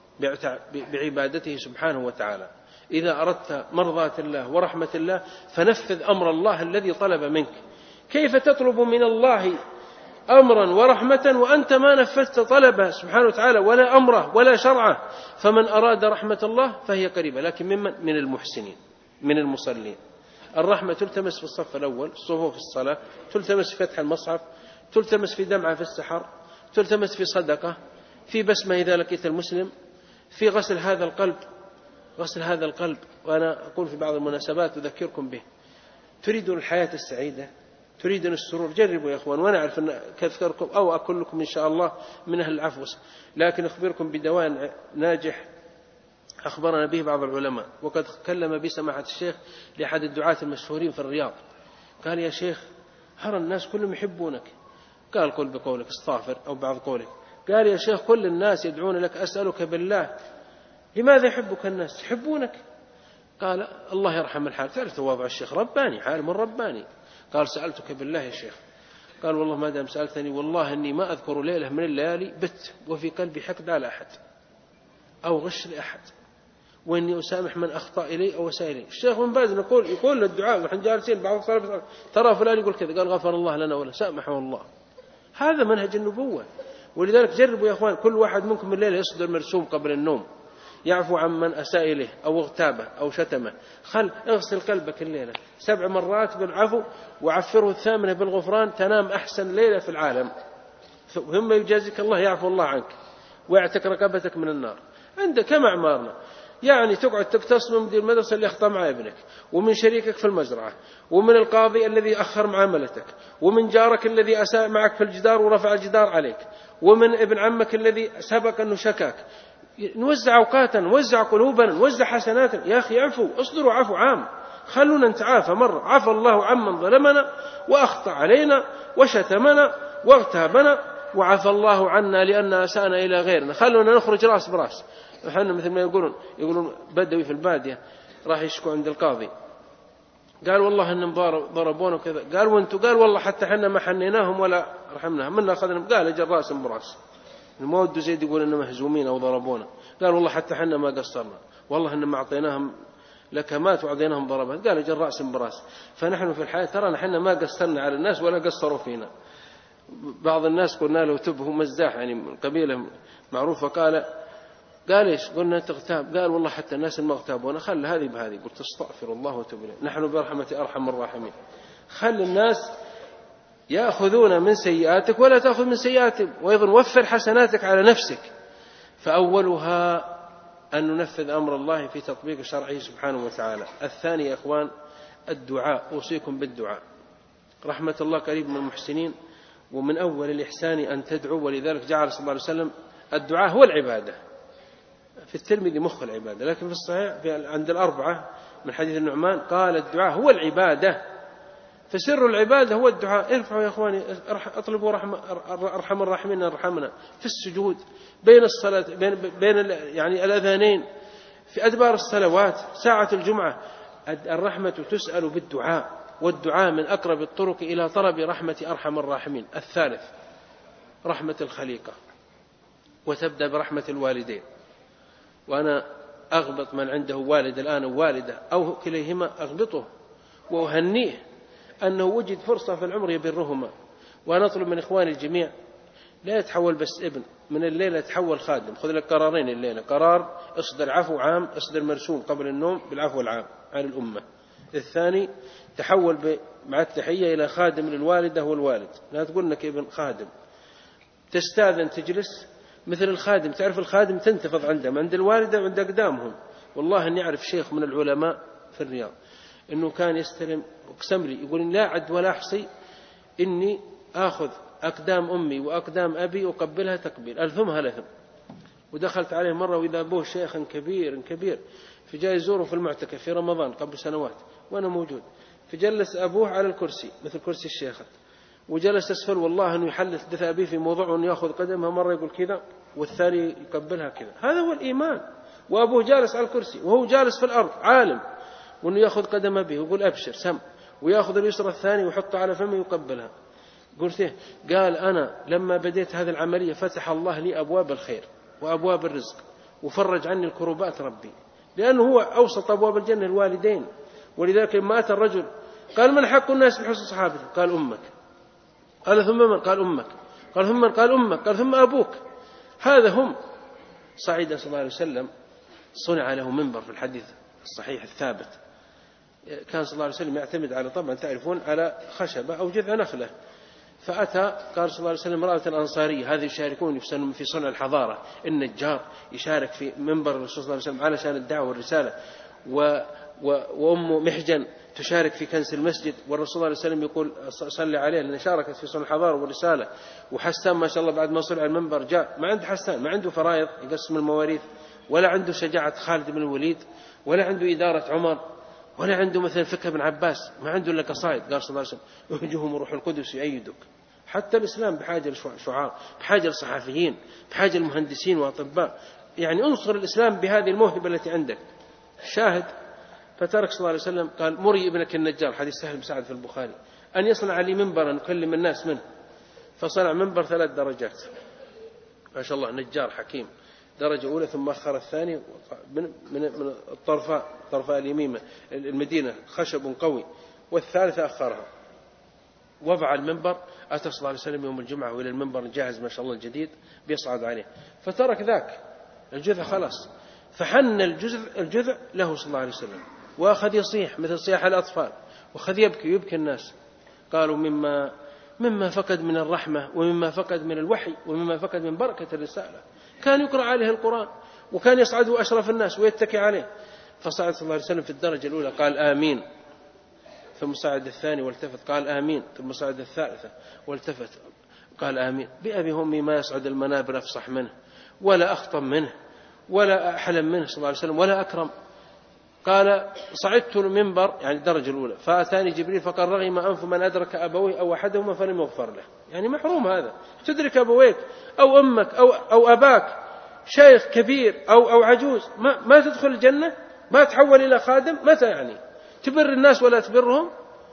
بعبادته سبحانه وتعالى. إذا أردت مرضاة الله ورحمة الله فنفذ أمر الله الذي طلب منك. كيف تطلب من الله أمرا ورحمة وأنت ما نفذت طلبه سبحانه وتعالى ولا أمره ولا شرعه؟ فمن أراد رحمة الله فهي قريبة، لكن من المحسنين، من المصلين. الرحمة تلتمس في الصف الأول، الصفوف في الصلاة، تلتمس في فتح المصحف، تلتمس في دمعة في السحر، تلتمس في صدقة، في بسمة إذا لقيت المسلم، في غسل هذا القلب، غسل هذا القلب. وأنا أقول في بعض المناسبات أذكركم به، تريدون الحياة السعيدة، تريدون السرور، جربوا يا أخوان. وأنا أعرف أن كذكركم أو أقول لكم إن شاء الله من أهل العفو، لكن أخبركم بدواء ناجح أخبرنا به بعض العلماء، وقد تكلم به سماحة الشيخ لأحد الدعاة المشهورين في الرياض. قال يا شيخ هرى الناس كلهم يحبونك. قال قل بقولك استغفر أو بعض قولك. قال يا شيخ كل الناس يدعون لك، أسألك بالله لماذا يحبك الناس؟ يحبونك. قال الله يرحم الحال، تعرف تواضع الشيخ رباني، عالم رباني. قال سألتك بالله يا شيخ. قال والله ما دام سألتني والله أني ما أذكر ليلة من الليالي بت وفي قلبي حقد على أحد أو غش لأحد، وإني أسامح من أخطأ إلي أو أساء إلي. الشيخ بن باز يقول للدعاء ونحن جالسين بعض الطلبة ترى فلان يقول كذا، قال غفر الله لنا ولا سامحه الله. هذا منهج النبوة. ولذلك جربوا يا أخوان، كل واحد منكم الليلة يصدر مرسوم قبل النوم، يعفو عن من أساء إليه أو اغتابه أو شتمه. اغسل قلبك الليلة 7 مرات بالعفو، وعفره 8 بالغفران، تنام أحسن ليلة في العالم، ثم يجازيك الله، يعفو الله عنك ويعتق رقبتك من النار. عندك كم أعمارنا، يعني تقعد تقتص من مدير المدرسة اللي أخطأ مع ابنك، ومن شريكك في المزرعة، ومن القاضي الذي أخر معاملتك، ومن جارك الذي أساء معك في الجدار ورفع الجدار عليك، ومن ابن عمك الذي سبق أنه شكاك. نوزع أوقاتا، نوزع قلوبا، نوزع حسناتا. يا أخي عفو، اصدروا عفو عام، خلونا نتعافى مرة. عفى الله عمن ظلمنا وأخطأ علينا وشتمنا واغتابنا، وعفى الله عنا لأن أساءنا إلى غيرنا. خلونا نخرج رأس براس. احنا مثل ما يقولون بدوي في البادية، راح يشكو عند القاضي، قال والله إنهم ضربونا وكذا. قال وانتوا؟ قال والله حتى حنا ما حنيناهم ولا رحمناهم، منا أخذنا. قال أجل رأس براس، ما ودوا زيد يقول إنهم مهزومين أو ضربونا. قال والله حتى حنا ما قصرنا، والله إنما أعطيناهم لكمات وأعطيناهم ضربات. قال أجل رأس براس. فنحن في الحياة ترى نحن ما قصرنا على الناس ولا قصروا فينا. بعض الناس قلنا له تبه مزاح، يعني من قبيلة معروفة، قال إيش؟ قلنا تغتاب. قال والله حتى الناس ما اغتابونا، خل هذه بهذه. قلت استغفر الله وتوب إليه، نحن برحمة أرحم الراحمين. خل الناس يأخذون من سيئاتك ولا تأخذ من سيئاتهم، وأيضا وفر حسناتك على نفسك. فأولها أن ننفذ أمر الله في تطبيق شرعه سبحانه وتعالى. الثاني يا إخوان الدعاء. أوصيكم بالدعاء. رحمة الله قريب من المحسنين، ومن أول الإحسان أن تدعو. ولذلك جعل صلى الله عليه وسلم الدعاء هو العبادة. في الترمذي مخ العبادة، لكن في الصحيح عند الأربعة من حديث النعمان قال الدعاء هو العبادة. فسر العبادة هو الدعاء. ارفعوا يا إخواني، اطلبوا أرحم الراحمين ارحمنا في السجود، بين الصلاة، بين يعني الأذانين، في أدبار الصلوات، ساعة الجمعة. الرحمة تسأل بالدعاء، والدعاء من أقرب الطرق إلى طلب رحمة أرحم الراحمين. الثالث رحمة الخليقة، وتبدأ برحمة الوالدين. وأنا أغبط من عنده والد الآن ووالدة أو كليهما، أغبطه وأهنيه أنه وجد فرصة في العمر يبرهما. وأنا أطلب من إخواني الجميع لا يتحول بس ابن، من الليلة يتحول خادم. خذ لك قرارين الليلة: قرار اصدر عفو عام، اصدر مرسوم قبل النوم بالعفو العام عن الأمة. الثاني تحول مع التحية إلى خادم للوالدة والوالد. لا تقول إنك ابن خادم، تستاذن تجلس مثل الخادم. تعرف الخادم تنتفض عندهم، عند الوالدة وعند أقدامهم. والله أني أعرف شيخ من العلماء في الرياض إنه كان يستلم، اقسم لي، يقول لا عد ولا أحصي إني آخذ أقدام أمي وأقدام أبي وقبلها تقبيل ألثمها لثم. ودخلت عليه مرة وإذا أبوه شيخا كبير، فجاء يزوره في المعتكف في رمضان قبل سنوات وأنا موجود، فجلس أبوه على الكرسي مثل كرسي الشيخة، وجلس أسفل. والله أنه يحلث دث أبيه في موضوع أنه يأخذ قدمها مرة يقول كذا والثاني يقبلها كذا. هذا هو الإيمان. وأبوه جالس على الكرسي وهو جالس في الأرض عالم، وأنه يأخذ قدم أبيه ويقول أبشر سم، ويأخذ اليسرى الثاني ويحطه على فمه ويقبلها. قلت له، قال أنا لما بديت هذه العملية فتح الله لي أبواب الخير وأبواب الرزق وفرج عني الكروبات ربي، لأنه هو أوسط أبواب الجنة الوالدين. ولذلك لما أتى الرجل قال من حق الناس بحسن صحابته؟ قال أمك. قال ثم من؟ قال أمك. قال ثم من؟ قال أمك. قال ثم أبوك. هذا هم. صعيد صلى الله عليه وسلم صنع له منبر في الحديث الصحيح الثابت. كان صلى الله عليه وسلم يعتمد على، طبعا تعرفون، على خشبة أو جذع نخلة. فأتى قال صلى الله عليه وسلم امرأة الأنصارية، هذه يشاركون في صنع الحضارة. النجار يشارك في منبر الرسول صلى الله عليه وسلم علشان الدعوة والرسالة، وأم محجن تشارك في كنس المسجد، والرسول صلى الله عليه وسلم يقول صلى عليه لأن شاركت في صنع الحضارة والرسالة. وحسان ما شاء الله بعد ما صنع المنبر جاء، ما عنده حسان، ما عنده فرائض يقسم المواريث، ولا عنده شجاعة خالد بن الوليد، ولا عنده إدارة عمر، ولا عنده مثل فقه بن عباس، ما عنده إلا قصائد. قال صلى الله عليه وسلم اهجهم روح القدس يؤيدك. حتى الإسلام بحاجة لشعار، بحاجة لصحفيين، بحاجة لمهندسين وأطباء. يعني انصر الإسلام بهذه الموهبة التي عندك. شاهد. فترك صلى الله عليه وسلم قال مري ابنك النجار، حديث سهل بن سعد في البخاري، أن يصنع لي منبرا نكلم الناس منه. فصنع منبر 3 درجات، ما شاء الله نجار حكيم. درجة أولى ثم أخر الثاني من الطرفاء اليمين المدينة، خشب قوي، والثالثة أخرها. وضع المنبر. أتى صلى الله عليه وسلم يوم الجمعة وإلى المنبر جاهز ما شاء الله الجديد بيصعد عليه، فترك ذاك الجذع خلاص، فحن الجذع له صلى الله عليه وسلم، وأخذ يصيح مثل صياح الأطفال، وأخذ يبكي الناس. قالوا مما فقد من الرحمة، ومما فقد من الوحي، ومما فقد من بركة الرسالة. كان يقرأ عليه القرآن، وكان يصعده أشرف الناس ويتكي عليه. فصعد صلى الله عليه وسلم في الدرجة الأولى قال آمين، ثم صعد الثاني والتفت قال آمين، ثم صعد الثالثة والتفت قال آمين. بأبي همي ما يصعد المنابر أفصح منه، ولا أخطم منه، ولا أحلم منه صلى الله عليه وسلم، ولا أكرم. قال صعدت المنبر، يعني الدرجة الأولى، فأتاني جبريل فقال رغم أنف من أدرك أبويه أو أحدهما فلم يغفر له. يعني محروم هذا، تدرك أبويك أو أمك أو أباك، شيخ كبير أو عجوز، ما تدخل الجنة. ما تحول إلى خادم متى يعني؟ تبر الناس ولا تبرهم؟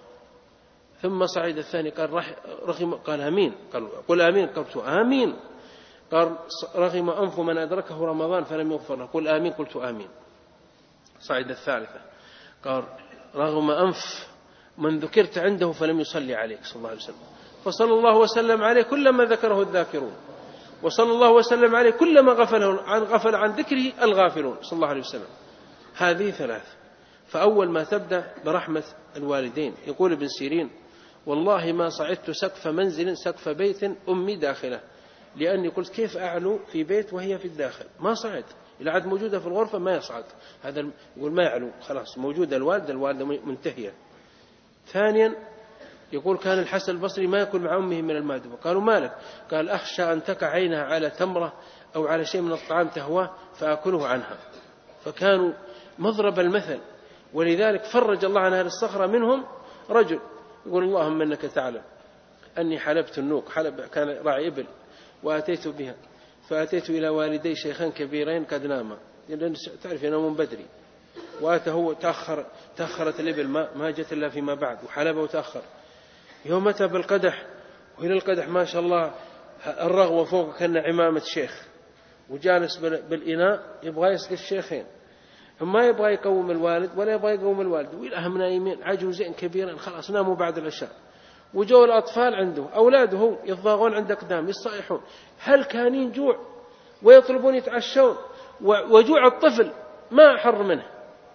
ثم صعد الثاني قال رغم، قال آمين، قل آمين، قلت آمين. قال رغم أنف من أدركه رمضان فلم يغفر له، قل آمين، قلت آمين. صعد الثالثة قال رغم أنف من ذكرت عنده فلم يصلي عليك صلى الله عليه وسلم، فصلى الله وسلم عليه كلما ذكره الذاكرون، وصلى الله وسلم عليه كلما غفل عن ذكره الغافلون صلى الله عليه وسلم. هذه ثلاث. فأول ما تبدأ برحمة الوالدين. يقول ابن سيرين والله ما صعدت سقف منزل سقف بيت أمي داخله، لأني قلت كيف أعلو في بيت وهي في الداخل؟ ما صعد، إذا عاد موجودة في الغرفة ما يصعد، هذا يقول ما يعلو، خلاص موجودة الوالدة منتهية. ثانيا يقول كان الحسن البصري ما يأكل مع أمه من المائدة، قالوا مالك؟ قال أخشى أن تقع عينها على تمرة أو على شيء من الطعام تهواه فأكله عنها. فكانوا مضرب المثل. ولذلك فرج الله عن أهل الصخرة منهم رجل يقول اللهم إنك تعلم أني حلبت النوق، كان راعي إبل وأتيت بها، فأتيت إلى والدي شيخان كبيرين قد ناما، لأن تعرف ينامون بدري، وأتى هو تأخرت الإبل ما جت إلا فيما بعد، وحلبه وتأخر. يوم أتى بالقدح، وإلى القدح ما شاء الله الرغوة فوق كأن عمامة شيخ، وجالس بالإناء يبغى يسقي الشيخين، ما يبغى يقوم الوالد ولا يبغى يقوم الوالد، وإلهم نايمين عجوزين كبيرين خلاص ناموا بعد العشاء. وجو الأطفال عنده أولاده هو يضاغون عند أقدام يصيحون هل كانين جوع ويطلبون يتعشون، وجوع الطفل ما أحر منه.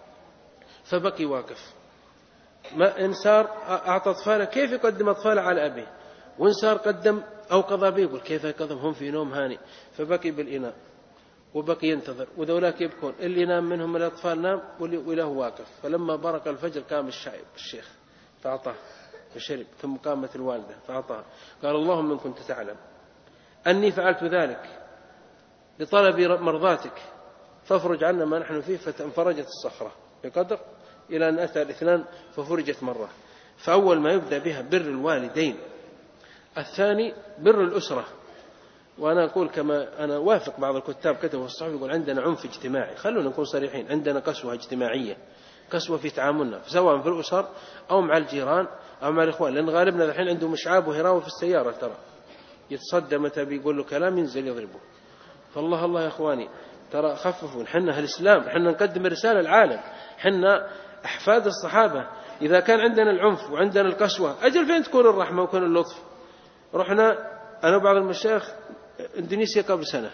فبقي واقف. ما إن صار أعطى أطفاله كيف يقدم أطفاله على أبيه، وإن صار قدم أو قضى به يقول كيف يقدم هم في نوم هاني. فبقي بالإناء وبقي ينتظر، وذولاك يبكون، اللي نام منهم الأطفال نام وله واقف. فلما برق الفجر قام الشيخ فأعطاه فشرب، ثم قامت الوالدة فأعطاه. قال اللهم إن كنت تعلم أني فعلت ذلك لطلب مرضاتك فافرج عنا ما نحن فيه. فانفرجت الصخرة بقدر إلى أن أتى الاثنان ففرجت مرة. فأول ما يبدأ بها بر الوالدين. الثاني بر الأسرة. وأنا أقول كما أنا وافق بعض الكتاب كتبوا الصحف يقول عندنا عنف اجتماعي، خلونا نكون صريحين، عندنا قسوة اجتماعية، قسوة في تعاملنا سواء في الأسر أو مع الجيران أو مع الإخوان، لأن غالبنا الحين عنده مشعاب وهراوة في السيارة، ترى يتصدى متى بيقول له كلام ينزل يضربه. فالله الله يا إخواني ترى خففوا، حنا الإسلام، حنا نقدم رسالة العالم، حنا أحفاد الصحابة. إذا كان عندنا العنف وعندنا القسوة أجل فين تكون الرحمة وكون اللطف؟ رحنا أنا وبعض المشايخ إندونيسيا قبل سنة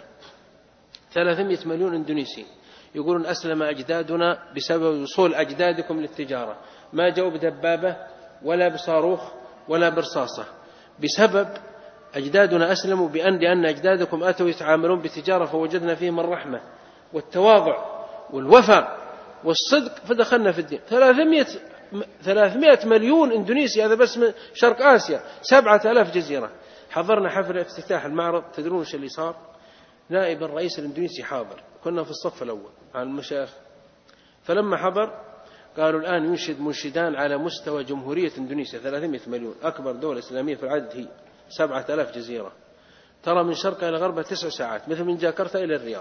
300 مليون إندونيسي، يقولون أسلم أجدادنا بسبب وصول أجدادكم للتجارة، ما جاءوا بدبابة ولا بصاروخ ولا برصاصة، بسبب أجدادنا أسلموا لأن أجدادكم أتوا يتعاملون بالتجارة فوجدنا فيهم الرحمة والتواضع والوفاء والصدق فدخلنا في الدين. 300 مليون إندونيسي، هذا بس من شرق آسيا، 7000 جزيرة. حضرنا حفل افتتاح المعرض، تدرون ايش اللي صار؟ نائب الرئيس الاندونيسي حاضر، كنا في الصف الأول عن المشايخ. فلما حضر قالوا الآن ينشد منشدان على مستوى جمهورية إندونيسيا، 300 مليون، أكبر دولة إسلامية في العدد هي، 7000 جزيرة، ترى من شرقها إلى غربها 9 ساعات، مثل من جاكرتا إلى الرياض.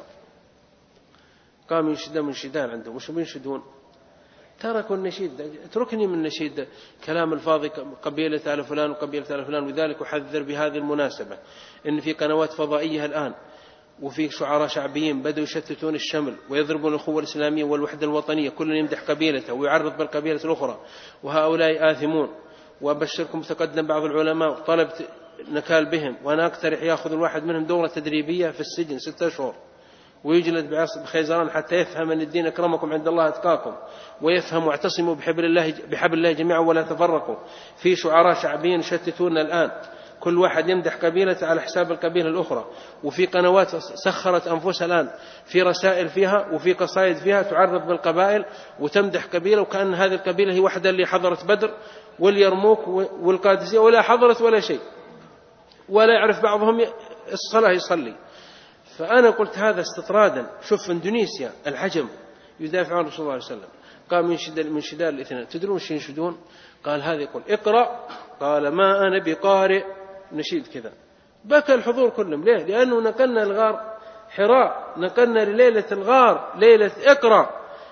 قاموا ينشدون منشدان عندهم، وش بينشدون؟ تركوا النشيد، اتركني من نشيد كلام الفاضي قبيلة آل فلان وقبيلة آل فلان. وذلك أحذر بهذه المناسبة إن في قنوات فضائية الآن وفي شعراء شعبيين بدأوا يشتتون الشمل ويضربون الأخوة الإسلامية والوحدة الوطنية، كل يمدح قبيلته ويعرض بالقبيلة الأخرى، وهؤلاء آثمون. وأبشركم تقدم بعض العلماء طلب نكال بهم، وأنا أقترح يأخذ الواحد منهم دورة تدريبية في السجن 6 أشهر، ويجلد بخيزران حتى يفهم أن الدين أكرمكم عند الله أتقاكم، ويفهم واعتصموا بحبل الله جميعا ولا تفرقوا. في شعراء شعبيين يشتتون الآن، كل واحد يمدح قبيلته على حساب القبيلة الأخرى، وفي قنوات سخرت أنفسها الآن في رسائل فيها وفي قصائد فيها تعرض بالقبائل وتمدح قبيلة، وكأن هذه القبيلة هي وحدة اللي حضرت بدر واليرموك والقادسية ولا حضرت ولا شيء، ولا يعرف بعضهم الصلاة يصلي. فأنا قلت هذا استطرادا. شوف إندونيسيا الحجم يدافع عن رسول الله صلى الله عليه وسلم، قام منشدان الاثنين، تدرون وش ينشدون؟ قال هذا يقول اقرأ، قال ما أنا بقارئ، نشيد كذا. بكى الحضور كلهم. ليه؟ لأنه نقلنا الغار حراء، نقلنا لليلة الغار ليلة اقرأ،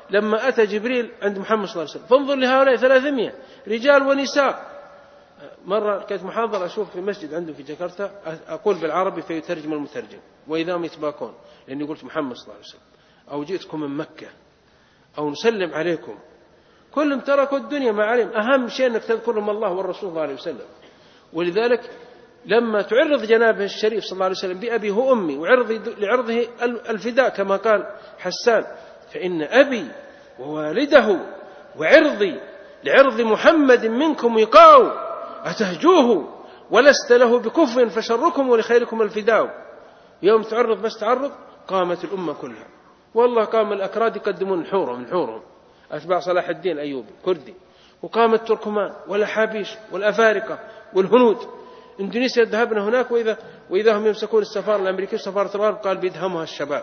لما أتى جبريل عند محمد صلى الله عليه وسلم، فانظر لهؤلاء 300 رجال ونساء. مرة كانت محاضرة أشوف في مسجد عنده في جاكرتا، أقول بالعربي فيترجم المترجم، وإذا هم يتباكون، لأني قلت محمد صلى الله عليه وسلم أو جئتكم من مكة أو نسلم عليكم، كلهم تركوا الدنيا ما عليهم، أهم شيء أنك تذكرهم الله والرسول صلى الله عليه وسلم. ولذلك لما تعرض جنابه الشريف صلى الله عليه وسلم بأبي هو أمي لعرضه الفداء كما قال حسان، فإن أبي ووالده وعرضي لعرض محمد منكم وقاء أتهجوه ولست له بكف فشركم ولخيركم الفداء. يوم تعرض بس تعرض قامت الأمة كلها، والله قام الأكراد يقدمون حورهم من حورهم أتباع صلاح الدين الأيوبي كردي، وقام التركمان والأحابيش والأفارقة والهنود. إندونيسيا ذهبنا هناك وإذا هم يمسكون السفارة الأمريكية وسفارة الغرب، قال بيدهمها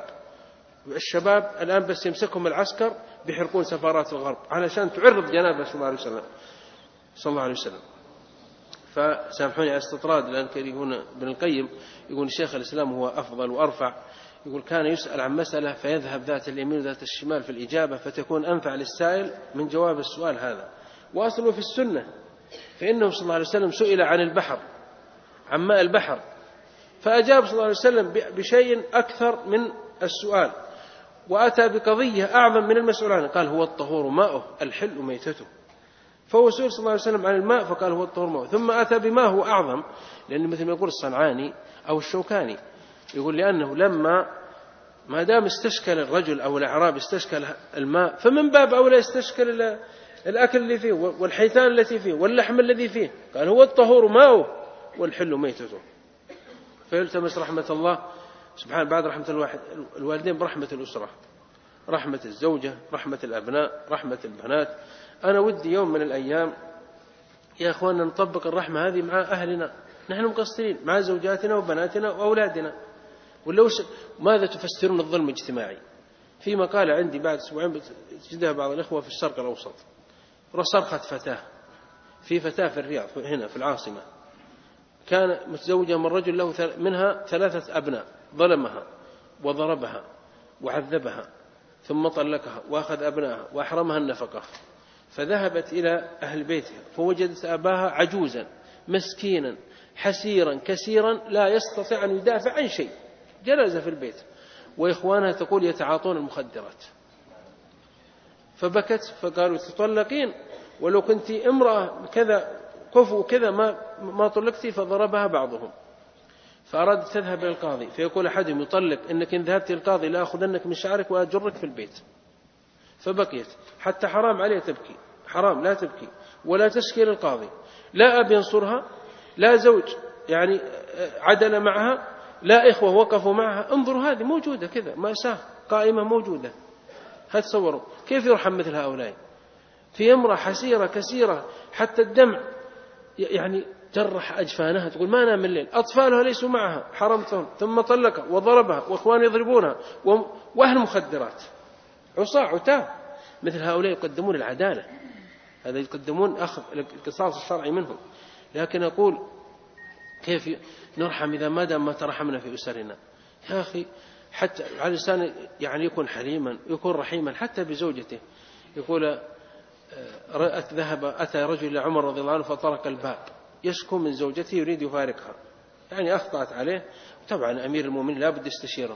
الشباب الآن بس يمسكهم العسكر بيحرقون سفارات الغرب علشان تعرض جنابه صلى الله عليه وسلم. فسامحوني على استطراد، لأن يقول ابن القيم يقول شيخ الإسلام هو أفضل وأرفع، يقول كان يسأل عن مسألة فيذهب ذات اليمين وذات الشمال في الإجابة فتكون أنفع للسائل من جواب السؤال هذا. وأصله في السنة، فإنه صلى الله عليه وسلم سئل عن البحر، عن ماء البحر، فأجاب صلى الله عليه وسلم بشيء أكثر من السؤال، وأتى بقضية أعظم من المسؤول عنه، قال هو الطهور ماؤه الحل ميتته. فهو سئل صلى الله عليه وسلم عن الماء فقال هو الطهور ماؤه، ثم أتى بما هو أعظم، لأن مثل ما يقول الصنعاني أو الشوكاني يقول لأنه لما ما دام استشكل الرجل أو الأعراب استشكل الماء، فمن باب أولى استشكل الأكل اللي فيه والحيتان التي فيه واللحم الذي فيه، قال هو الطهور ماؤه والحل ميتته. فيلتمس رحمة الله سبحانه بعد رحمة الوالدين برحمة الأسرة، رحمة الزوجة، رحمة الأبناء، رحمة البنات. أنا ودي يوم من الأيام يا أخواننا نطبق الرحمة هذه مع أهلنا، نحن مقصرين مع زوجاتنا وبناتنا وأولادنا. ولو ماذا تفسرون الظلم الاجتماعي؟ في مقالة عندي بعد أسبوعين تجدها بعض الإخوة في الشرق الأوسط، صرخت فتاة في الرياض هنا في العاصمة، كان متزوجة من رجل له منها 3 أبناء، ظلمها وضربها وعذبها ثم طلقها وأخذ أبنائها وأحرمها النفقة، فذهبت إلى أهل بيتها فوجدت أباها عجوزا مسكينا حسيرا كسيرا لا يستطيع أن يدافع عن شيء، جلس في البيت، وإخوانها تقول يتعاطون المخدرات. فبكت فقالوا تطلقين، ولو كنت امرأة كذا كفو كذا ما طلقتي، فضربها بعضهم. فأرادت تذهب إلى القاضي، فيقول أحدهم يطلق إنك إن ذهبت القاضي لا أخذنك من شعرك وأجرك في البيت. فبقيت حتى حرام عليه تبكي، حرام لا تبكي ولا تشكي للقاضي، لا أب ينصرها، لا زوج يعني عدل معها، لا إخوة وقفوا معها. انظروا هذه موجودة كذا مأساة قائمة موجودة. هتصوروا كيف يرحم مثل هؤلاء؟ في امرأة حسيرة كسيرة حتى الدمع يعني جرح أجفانها، تقول ما نام الليل، أطفالها ليسوا معها حرمتهم، ثم طلقها وضربها وإخوان يضربونها وأهل مخدرات، عتاة. مثل هؤلاء يقدمون العدالة، هذا يقدمون أخذ القصاص الشرعي منهم. لكن أقول كيف نرحم إذا ما دام ما ترحمنا في أسرنا؟ يا أخي حتى على الإنسان يعني يكون حليما يكون رحيما حتى بزوجته. يقول أتى رجل إلى عمر رضي الله عنه فطرق الباب يشكو من زوجته يريد يفارقها، يعني أخطأت عليه، طبعا أمير المؤمنين لا بد يستشيره،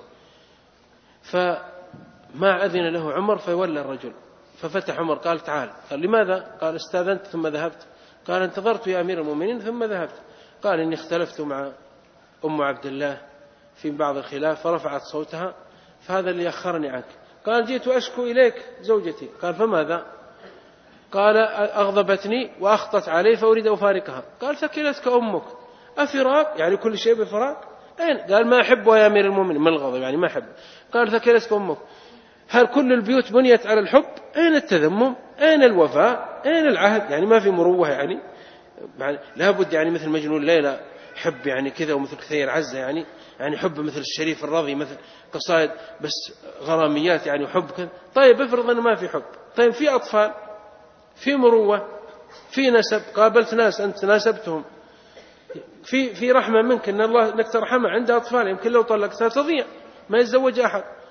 فما أذن له عمر فيولى الرجل، ففتح عمر قال تعال، قال لماذا؟ قال استاذنت ثم ذهبت، قال انتظرت يا أمير المؤمنين ثم ذهبت، قال إني اختلفت مع أم عبد الله في بعض الخلاف فرفعت صوتها فهذا اللي أخرني عنك. قال جئت أشكو إليك زوجتي، قال فماذا؟ قال أغضبتني وأخطت علي فأريد أفارقها. قال ثكلتك أمك، أفراق يعني كل شيء بفراق؟ أين؟ قال ما أحبها يا أمير المؤمنين، ما الغضب يعني ما أحب. قال ثكلتك أمك، هل كل البيوت بنيت على الحب؟ أين التذمم؟ أين الوفاء؟ أين العهد؟ يعني ما في مروة، يعني لابد يعني مثل مجنون ليلى حب يعني كذا، ومثل كثير عزة يعني حب مثل الشريف الرضي، مثل قصائد بس غراميات يعني حب كذا. طيب افرض أنه ما في حب، طيب في أطفال، في مروة، في نسب، قابلت ناس أنت ناسبتهم، في رحمة منك إن الله إنك ترحمها عند أطفال، يمكن لو طلقتها تضيع ما يتزوج أحد.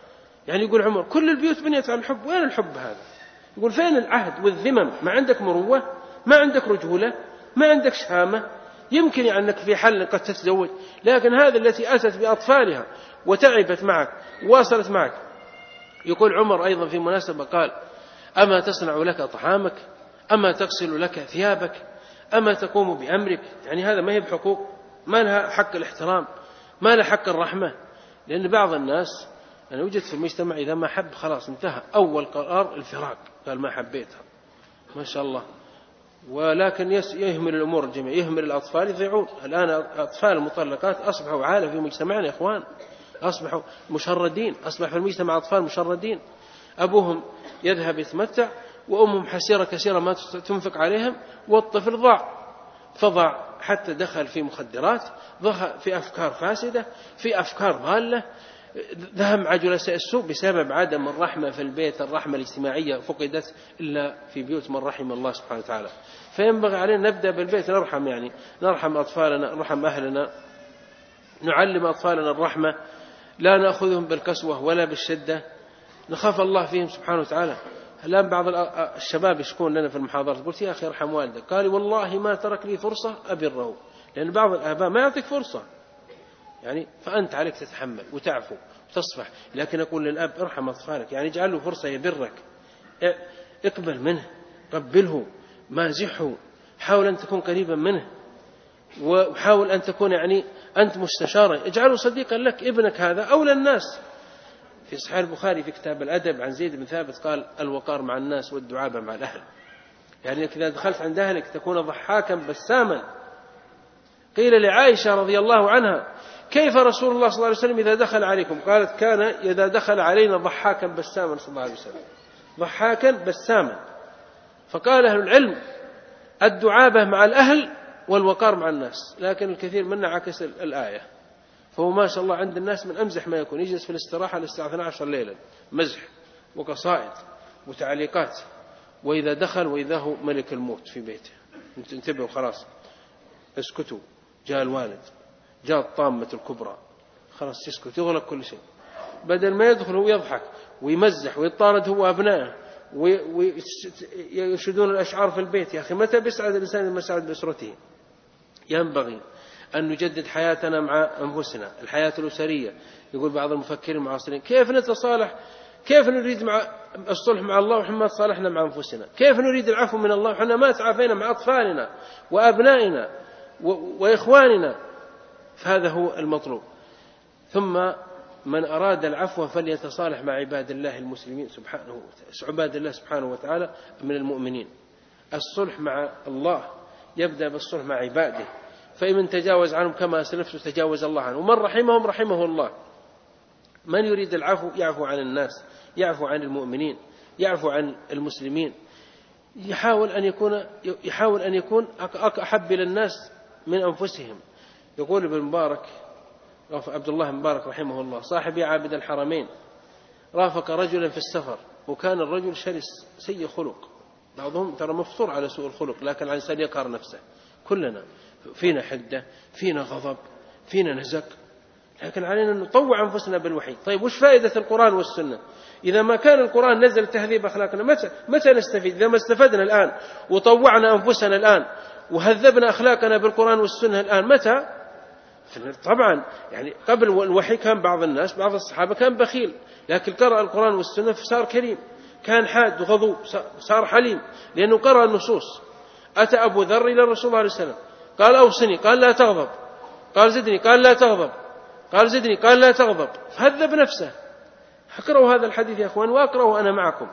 يعني يقول عمر كل البيوت بنيت على الحب، وين الحب هذا؟ يقول فين العهد والذمم؟ ما عندك مروة، ما عندك رجولة، ما عندك شهامة. يمكن يعني أنك في حل قد تتزوج، لكن هذه التي أتت بأطفالها وتعبت معك واصلت معك. يقول عمر أيضا في مناسبة قال أما تصنع لك طعامك، أما تغسل لك ثيابك، أما تقوم بأمرك. يعني هذا ما هي بحقوق، ما لها حق الاحترام، ما لها حق الرحمة. لأن بعض الناس أنا وجدت في المجتمع إذا ما حب خلاص انتهى، أول قرار الفراق، قال ما حبيتها ما شاء الله. ولكن يهمل الأمور الجميع، يهمل الأطفال يضيعون. الآن أطفال المطلقات أصبحوا عالة في مجتمعنا يا إخوان، أصبحوا مشردين، أصبح في المجتمع أطفال مشردين، أبوهم يذهب يتمتع وأمهم حسيرة كثيرة ما تنفق عليهم، والطفل فضع حتى دخل في مخدرات، دخل في أفكار فاسدة، في أفكار ضالة، ذهب مع جلساء السوء بسبب عدم الرحمة في البيت. الرحمة الاجتماعية فقدت إلا في بيوت من رحم الله سبحانه وتعالى. فينبغي علينا نبدأ بالبيت، نرحم أطفالنا، نرحم أهلنا، نعلم أطفالنا الرحمة، لا نأخذهم بالقسوة ولا بالشدة، نخاف الله فيهم سبحانه وتعالى. الآن بعض الشباب يشكون لنا في المحاضرات، قلت يا أخي ارحم والدك، قال والله ما ترك لي فرصة أبره. لأن بعض الآباء ما يعطيك فرصة، يعني فأنت عليك تتحمل وتعفو وتصفح. لكن أقول للأب ارحم أطفالك، يعني اجعل له فرصة يبرك، اقبل منه، قبله، مازحه، حاول أن تكون قريبا منه، وحاول أن تكون يعني أنت مستشارا، اجعله صديقا لك. ابنك هذا أولى الناس. في صحيح البخاري في كتاب الأدب عن زيد بن ثابت قال الوقار مع الناس والدعابة مع الأهل. يعني إذا دخلت عند أهلك تكون ضحاكا بساما. قيل لعائشة رضي الله عنها كيف رسول الله صلى الله عليه وسلم إذا دخل عليكم؟ قالت كان إذا دخل علينا ضحاكا بساما صلى الله عليه وسلم، ضحاكا بساما. فقال أهل العلم الدعابة مع الأهل والوقار مع الناس، لكن الكثير منا عكس الآية. فهو ما شاء الله عند الناس من أمزح ما يكون، يجلس في الاستراحة للساعة 12 ليلا مزح وقصائد وتعليقات، وإذا دخل وإذا هو ملك الموت في بيته. انتبهوا خلاص، اسكتوا، جاء الوالد، جاء الطامة الكبرى، خلاص يسكت، يغلق كل شيء. بدل ما يدخل هو يضحك ويمزح ويطارد هو أبنائه ويشدون الأشعار في البيت. يا أخي متى بيسعد الإنسان لما سعد بأسرته؟ ينبغي أن نجدد حياتنا مع أنفسنا، الحياة الأسرية. يقول بعض المفكرين المعاصرين كيف نتصالح، كيف نريد مع الصلح مع الله وحنا ما تصالحنا مع أنفسنا، كيف نريد العفو من الله وحنا ما تعافينا مع أطفالنا وأبنائنا وإخواننا. فهذا هو المطلوب. ثم من أراد العفو فليتصالح مع عباد الله المسلمين عباد الله سبحانه وتعالى من المؤمنين. الصلح مع الله يبدأ بالصلح مع عباده، فإن تجاوز عنهم كما أسلفت تجاوز الله عنه، ومن رحمهم رحمه الله. من يريد العفو يعفو عن الناس، يعفو عن المؤمنين، يعفو عن المسلمين، يحاول أن يكون أحب إلى الناس من أنفسهم. يقول ابن مبارك عبد الله بن مبارك رحمه الله صاحب عابد الحرمين رافق رجلا في السفر، وكان الرجل شرس سيء خلق، بعضهم ترى مفطور على سوء الخلق، لكن الإنسان يقهر نفسه. كلنا فينا حدة، فينا غضب، فينا نزق، لكن علينا أن نطوع أنفسنا بالوحي. طيب وش فائدة القرآن والسنة إذا ما كان القرآن نزل تهذيب أخلاقنا؟ متى نستفيد؟ إذا ما استفدنا الآن وطوعنا أنفسنا الآن وهذبنا أخلاقنا بالقرآن والسنة الآن، متى؟ طبعا يعني قبل الوحي كان بعض الناس، بعض الصحابة كان بخيل، لكن قرأ القرآن والسنة فصار كريم، كان حاد وغضوب، صار حليم، لأنه قرأ النصوص. أتى أبو ذر إلى الرسول صلى الله عليه وسلم قال أوصني، قال لا تغضب، قال زدني، قال لا تغضب، قال زدني، قال لا تغضب، فهذب نفسه. اقرأوا هذا الحديث يا أخوان وأقرأوا أنا معكم.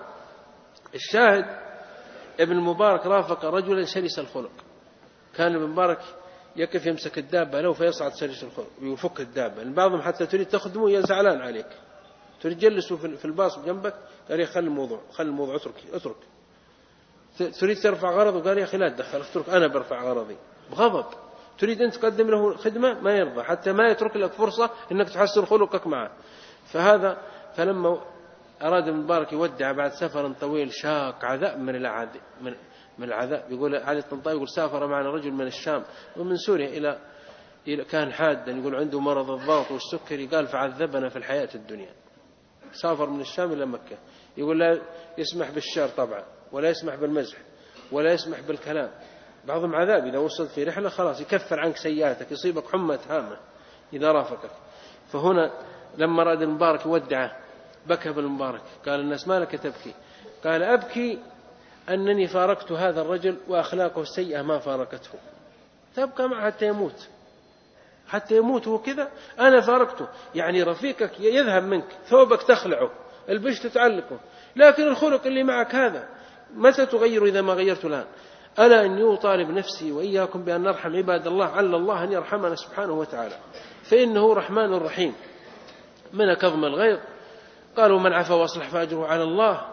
الشاهد ابن المبارك رافق رجلا شرس الخلق، كان ابن المبارك يقف يمسك الدابة له فيصعد شرس الخلق ويفك الدابة. بعضهم حتى تريد تخدمه يزعلان عليك، تريد تجلسه في الباص جنبك، قال يا خلي الموضوع اترك. تريد ترفع غرضه، قال يا أخي لا تدخل، اترك أنا برفع غرضي بغضب. تريد أن تقدم له خدمة ما يرضى، حتى ما يترك لك فرصة أنك تحسن خلقك معه. فلما أراد ابن مبارك يودع بعد سفر طويل شاق عذاب من العذاب، يقول علي الطنطاوي يقول سافر معنا رجل من الشام ومن سوريا إلى كان حادا، يقول عنده مرض الضغط والسكري، قال فعذبنا في الحياة الدنيا. سافر من الشام إلى مكة، يقول لا يسمح بالشعر طبعا، ولا يسمح بالمزح، ولا يسمح بالكلام. بعضهم عذاب إذا وصلت في رحلة خلاص يكفر عنك سيئاتك، يصيبك حمى هامة إذا رافقك. فهنا لما رأى المبارك يودعه بكى ابن المبارك، قال الناس ما لك تبكي؟ قال أبكي أنني فارقت هذا الرجل وأخلاقه السيئة ما فارقته، تبقى معه حتى يموت، حتى يموت هو كذا. أنا فارقته، يعني رفيقك يذهب منك، ثوبك تخلعه، البشت تعلقه، لكن الخلق اللي معك هذا متى تغير إذا ما غيرت الآن؟ ألا أن يطالب نفسي وإياكم بأن نرحم عباد الله، عل الله أن يرحمنا سبحانه وتعالى، فإنه رحمن رحيم. من كظم الغيظ قالوا من عفا وأصلح فأجره على الله،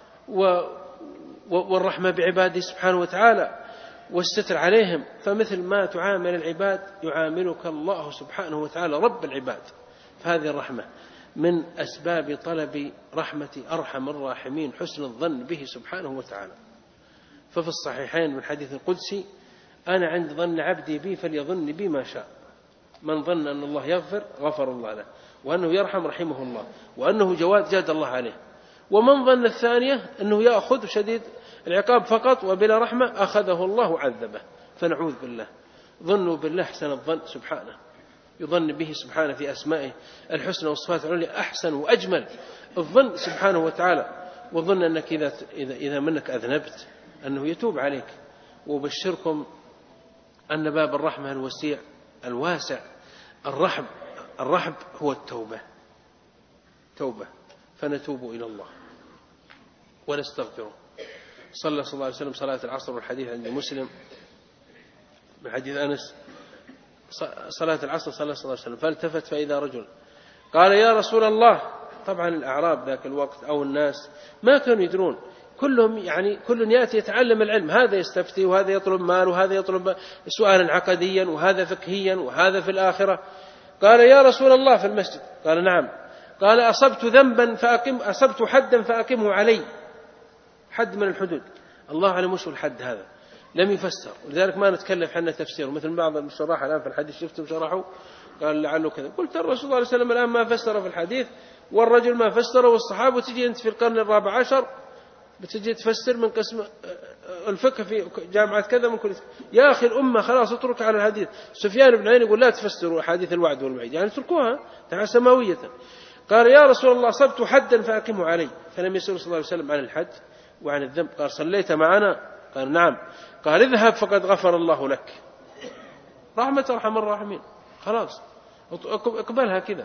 والرحمة بعباده سبحانه وتعالى والستر عليهم. فمثل ما تعامل العباد يعاملك الله سبحانه وتعالى رب العباد. فهذه الرحمة من أسباب طلب رحمة أرحم الراحمين حسن الظن به سبحانه وتعالى. ففي الصحيحين من حديث القدسي أنا عند ظن عبدي بي فليظن بي ما شاء. من ظن أن الله يغفر غفر الله له، وأنه يرحم رحمه الله، وأنه جواد جاد الله عليه. ومن ظن الثانية أنه يأخذ شديد العقاب فقط وبلا رحمة أخذه الله وعذبه. فنعوذ بالله. ظنوا بالله حسن الظن سبحانه، يظن به سبحانه في أسمائه الحسنى والصفات العليا أحسن وأجمل الظن سبحانه وتعالى. وظن أنك إذا منك أذنبت أنه يتوب عليك. وبشركم أن باب الرحمة الواسع الرحب هو التوبة، فنتوب إلى الله ونستغفره. صلى الله عليه وسلم صلاة العصر، والحديث عند مسلم من حديث أنس صلاة العصر صلى الله عليه وسلم فالتفت فإذا رجل قال يا رسول الله. طبعا الأعراب ذاك الوقت أو الناس ما كانوا يدرون، كلهم يعني كل يأتي يتعلم العلم، هذا يستفتي وهذا يطلب مال وهذا يطلب سؤالا عقديا وهذا فقهيا وهذا في الآخرة. قال يا رسول الله في المسجد. قال نعم. قال أصبت حدا فأقمه علي. حد من الحدود، الله أعلم وش الحد هذا، لم يفسر، ولذلك ما نتكلم حنا تفسيره. مثل بعض الشراح الآن في الحديث شفتم شرحوا قال لعله كذا، قلت الرسول صلى الله عليه وسلم الآن ما فسر في الحديث، والرجل ما فسر، والصحابة تجي أنت في القرن الرابع عشر بتجي تفسر من قسم الفقه في جامعة كذا من كل. يا أخي الأمة خلاص اترك على الحديث. سفيان بن عيينة يقول لا تفسروا حديث الوعد والوعيد، يعني اتركوها تعالى سماوية. قال يا رسول الله صبت حدا فأقمه علي. فلم يسأل صلى الله عليه وسلم عن الحد وعن الذنب. قال صليت معنا؟ قال نعم. قال اذهب فقد غفر الله لك. رحمة أرحم الراحمين، خلاص اقبلها كذا.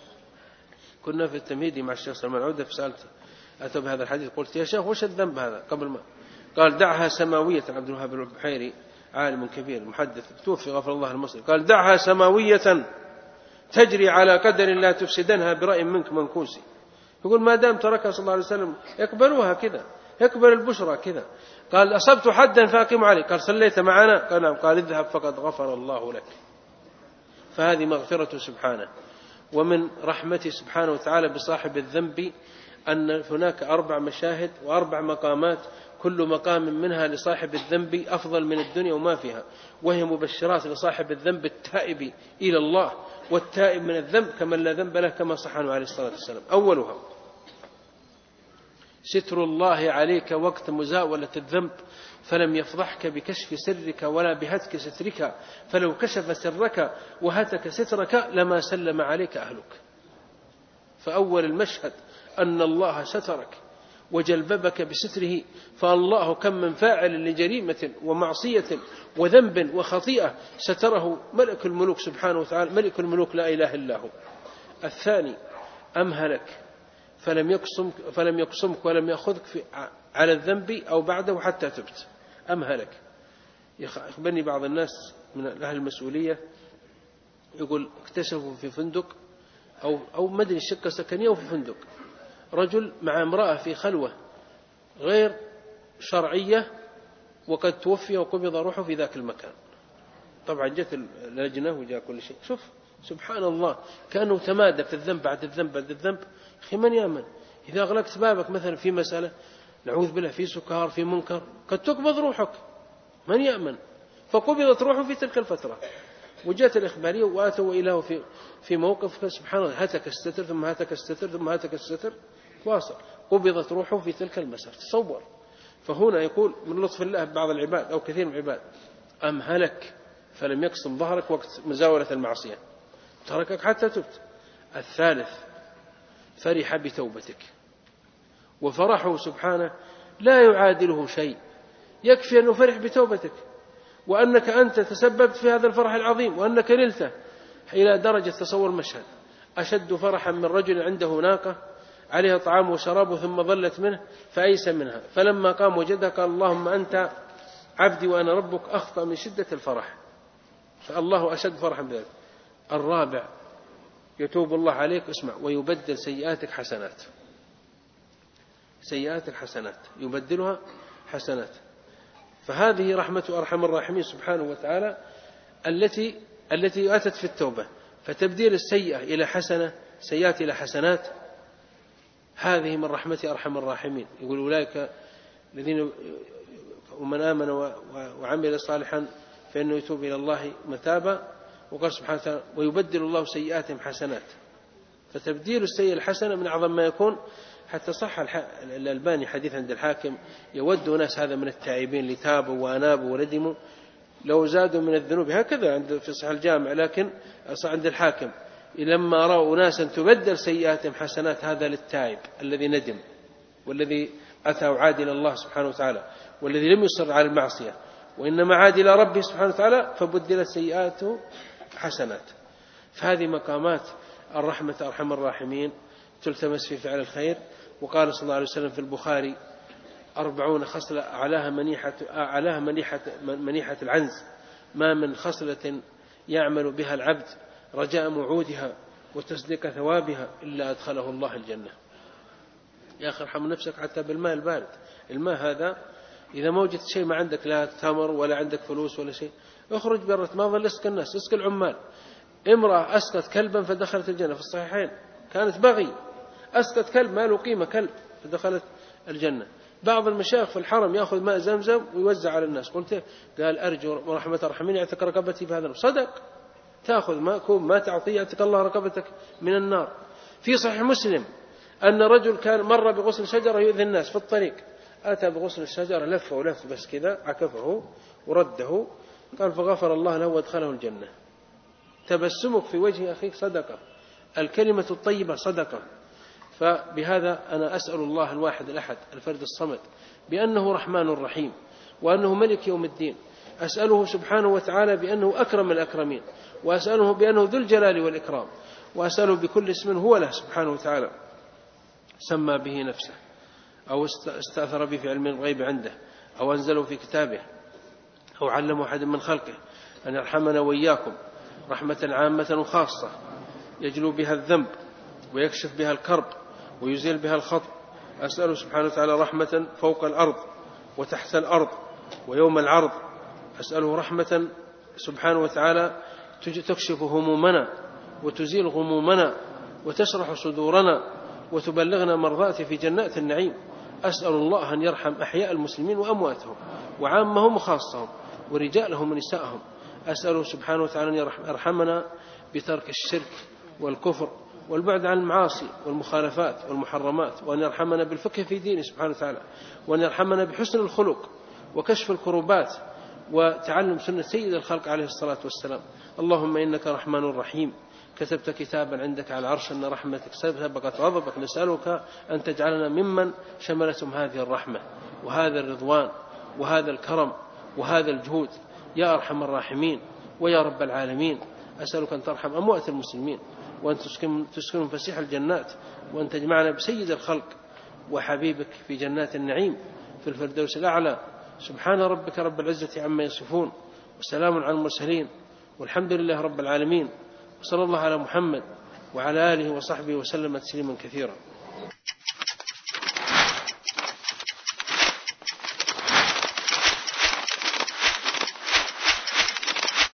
كنا في التمهيدي مع الشيخ سلمان عودة فسألته أتى بهذا الحديث، قلت يا شيخ وش الذنب هذا قبل ما؟ قال دعها سماوية. عبد الوهاب البحيري عالم كبير محدث توفي غفر الله المصري، قال دعها سماوية تجري على قدر لا تفسدنها برأي منك منكوسي. يقول ما دام تركها صلى الله عليه وسلم يقبلوها كذا، يقبل البشرى كذا. قال أصبت حدا فأقم عليه. قال صليت معنا؟ قال نعم. قال اذهب فقد غفر الله لك. فهذه مغفرة سبحانه. ومن رحمته سبحانه وتعالى بصاحب الذنب أن هناك 4 مشاهد و4 مقامات، كل مقام منها لصاحب الذنب أفضل من الدنيا وما فيها، وهي مبشرات لصاحب الذنب التائب إلى الله والتائب من الذنب كمن لا ذنب له، كما صح عنه عليه الصلاة والسلام. أولها ستر الله عليك وقت مزاولة الذنب، فلم يفضحك بكشف سرك ولا بهتك سترك، فلو كشف سرك وهتك سترك لما سلم عليك أهلك. فأول المشهد أن الله سترك وجلببك بستره. فالله كم من فاعل لجريمة ومعصية وذنب وخطيئة ستره ملك الملوك سبحانه وتعالى، ملك الملوك لا إله إلا هو. الثاني أمهلك فلم يقسمك ولم يأخذك على الذنب أو بعده حتى تبت، أمهلك. يخبرني بعض الناس من أهل المسؤولية يقول اكتشفوا في فندق أو مدري شقة سكنية وفي فندق رجل مع امرأة في خلوة غير شرعية، وقد توفي وقبض روحه في ذاك المكان. طبعا جت اللجنة وجاء كل شيء. شوف سبحان الله، كأنه تمادى في الذنب بعد الذنب بعد الذنب. أخي من يأمن إذا أغلقت بابك مثلا في مسألة نعوذ بالله في سكر في منكر قد تقبض روحك، من يأمن؟ فقبضت روحه في تلك الفترة. وجاءت الإخبارية وآتوا إليه في موقف سبحان الله، هتك الستر ثم هتك الستر ثم هتك الستر، واصل، قبضت روحه في تلك المسار. تصور. فهنا يقول من لطف الله ببعض العباد أو كثير من العباد، أمهلك فلم يقسم ظهرك وقت مزاولة المعصية، تركك حتى تبت. الثالث فرح بتوبتك، وفرحه سبحانه لا يعادله شيء، يكفي أنه فرح بتوبتك، وأنك أنت تسببت في هذا الفرح العظيم، وأنك نلته إلى درجة تصور مشهد أشد فرحا من رجل عنده ناقة عليها طعام وشراب ثم ظلت منه فأيس منها، فلما قام وجدها قال اللهم أنت عبدي وأنا ربك، أخطأ من شدة الفرح، فالله أشد فرحا بذلك. الرابع يتوب الله عليك، اسمع، ويبدل سيئاتك حسنات، سيئاتك حسنات، يبدلها حسنات. فهذه رحمة أرحم الراحمين سبحانه وتعالى التي أتت في التوبة، فتبديل السيئة إلى حسنة، سيئات إلى حسنات، هذه من رحمة أرحم الراحمين. يقول أولئك الذين ومن آمن وعمل صالحا فإنه يتوب إلى الله متابا، وقال سبحانه وتعالى ويبدل الله سيئاتهم حسنات. فتبديل السيئة الحسنة من أعظم ما يكون، حتى صح الألباني حديث عند الحاكم، يود ناس هذا من التائبين اللي تابوا وأنابوا وندموا لو زادوا من الذنوب، هكذا عند في صحيح الجامع، لكن عند الحاكم لما رأوا ناسا تبدل سيئاتهم حسنات، هذا للتائب الذي ندم والذي أتى وعاد إلى الله سبحانه وتعالى، والذي لم يصر على المعصية وإنما عاد إلى ربه سبحانه وتعالى، فبدلت سيئاته حسنات. فهذه مقامات الرحمة أرحم الراحمين تلتمس في فعل الخير. وقال صلى الله عليه وسلم في البخاري 40 خصلة أعلاها منيحة العنز، ما من خصلة يعمل بها العبد رجاء موعودها وتصديق ثوابها إلا أدخله الله الجنة. يا أخي ارحم نفسك حتى بالماء البارد. الماء هذا إذا ما وجدت شيء، ما عندك لا تمر ولا عندك فلوس ولا شيء، اخرج برة، ما ظل اسك الناس، اسك العمال. امرأة أسقت كلبا فدخلت الجنة في الصحيحين، كانت بغي، أسقت كلب ما له قيمة، كلب، فدخلت الجنة. بعض المشايخ في الحرم يأخذ ماء زمزم ويوزع على الناس، قلت قال أرجو رحمة الرحمن يعتق رقبتي بهذا. صدق، تأخذ ماء كوب ما تعطيه يعتق الله رقبتك من النار. في صحيح مسلم أن رجل كان مر بغصن شجرة يؤذي الناس في الطريق، أتى بغصن الشجرة لف ولف بس كذا عكفه ورده، قال فغفر الله له وادخله الجنة. تبسمك في وجه أخيك صدقة، الكلمة الطيبة صدقة. فبهذا أنا أسأل الله الواحد الأحد الفرد الصمد بأنه رحمن رحيم، وأنه ملك يوم الدين. أسأله سبحانه وتعالى بأنه أكرم الأكرمين، وأسأله بأنه ذو الجلال والإكرام، وأسأله بكل اسم هو له سبحانه وتعالى سمى به نفسه أو استأثر به في علم الغيب عنده أو أنزله في كتابه أو علمه أحد من خلقه، أن يرحمنا وإياكم رحمة عامة وخاصة يجلو بها الذنب ويكشف بها الكرب ويزيل بها الخطب. أسأله سبحانه وتعالى رحمة فوق الأرض وتحت الأرض ويوم العرض. أسأله رحمة سبحانه وتعالى تكشف همومنا وتزيل غمومنا وتشرح صدورنا وتبلغنا مرضاته في جنات النعيم. أسأل الله أن يرحم أحياء المسلمين وأمواتهم وعامهم وخاصهم ورجالهم ونساءهم. أسأله سبحانه وتعالى أن يرحمنا بترك الشرك والكفر والبعد عن المعاصي والمخالفات والمحرمات، وأن يرحمنا بالفقه في دينه سبحانه وتعالى، وأن يرحمنا بحسن الخلق وكشف الكروبات وتعلم سنة سيد الخلق عليه الصلاة والسلام. اللهم إنك رحمن رحيم، كتبت كتابا عندك على العرش أن رحمتك سبقت غضبك، نسألك أن تجعلنا ممن شملتهم هذه الرحمة وهذا الرضوان وهذا الكرم وهذا الجهود يا أرحم الراحمين ويا رب العالمين. أسألك أن ترحم أموات المسلمين، وأن تسكنهم فسيح الجنات، وأن تجمعنا بسيد الخلق وحبيبك في جنات النعيم في الفردوس الأعلى. سبحان ربك رب العزة عما يصفون، وسلام على المرسلين، والحمد لله رب العالمين، وصلى الله على محمد وعلى آله وصحبه وسلم تسليما كثيرا.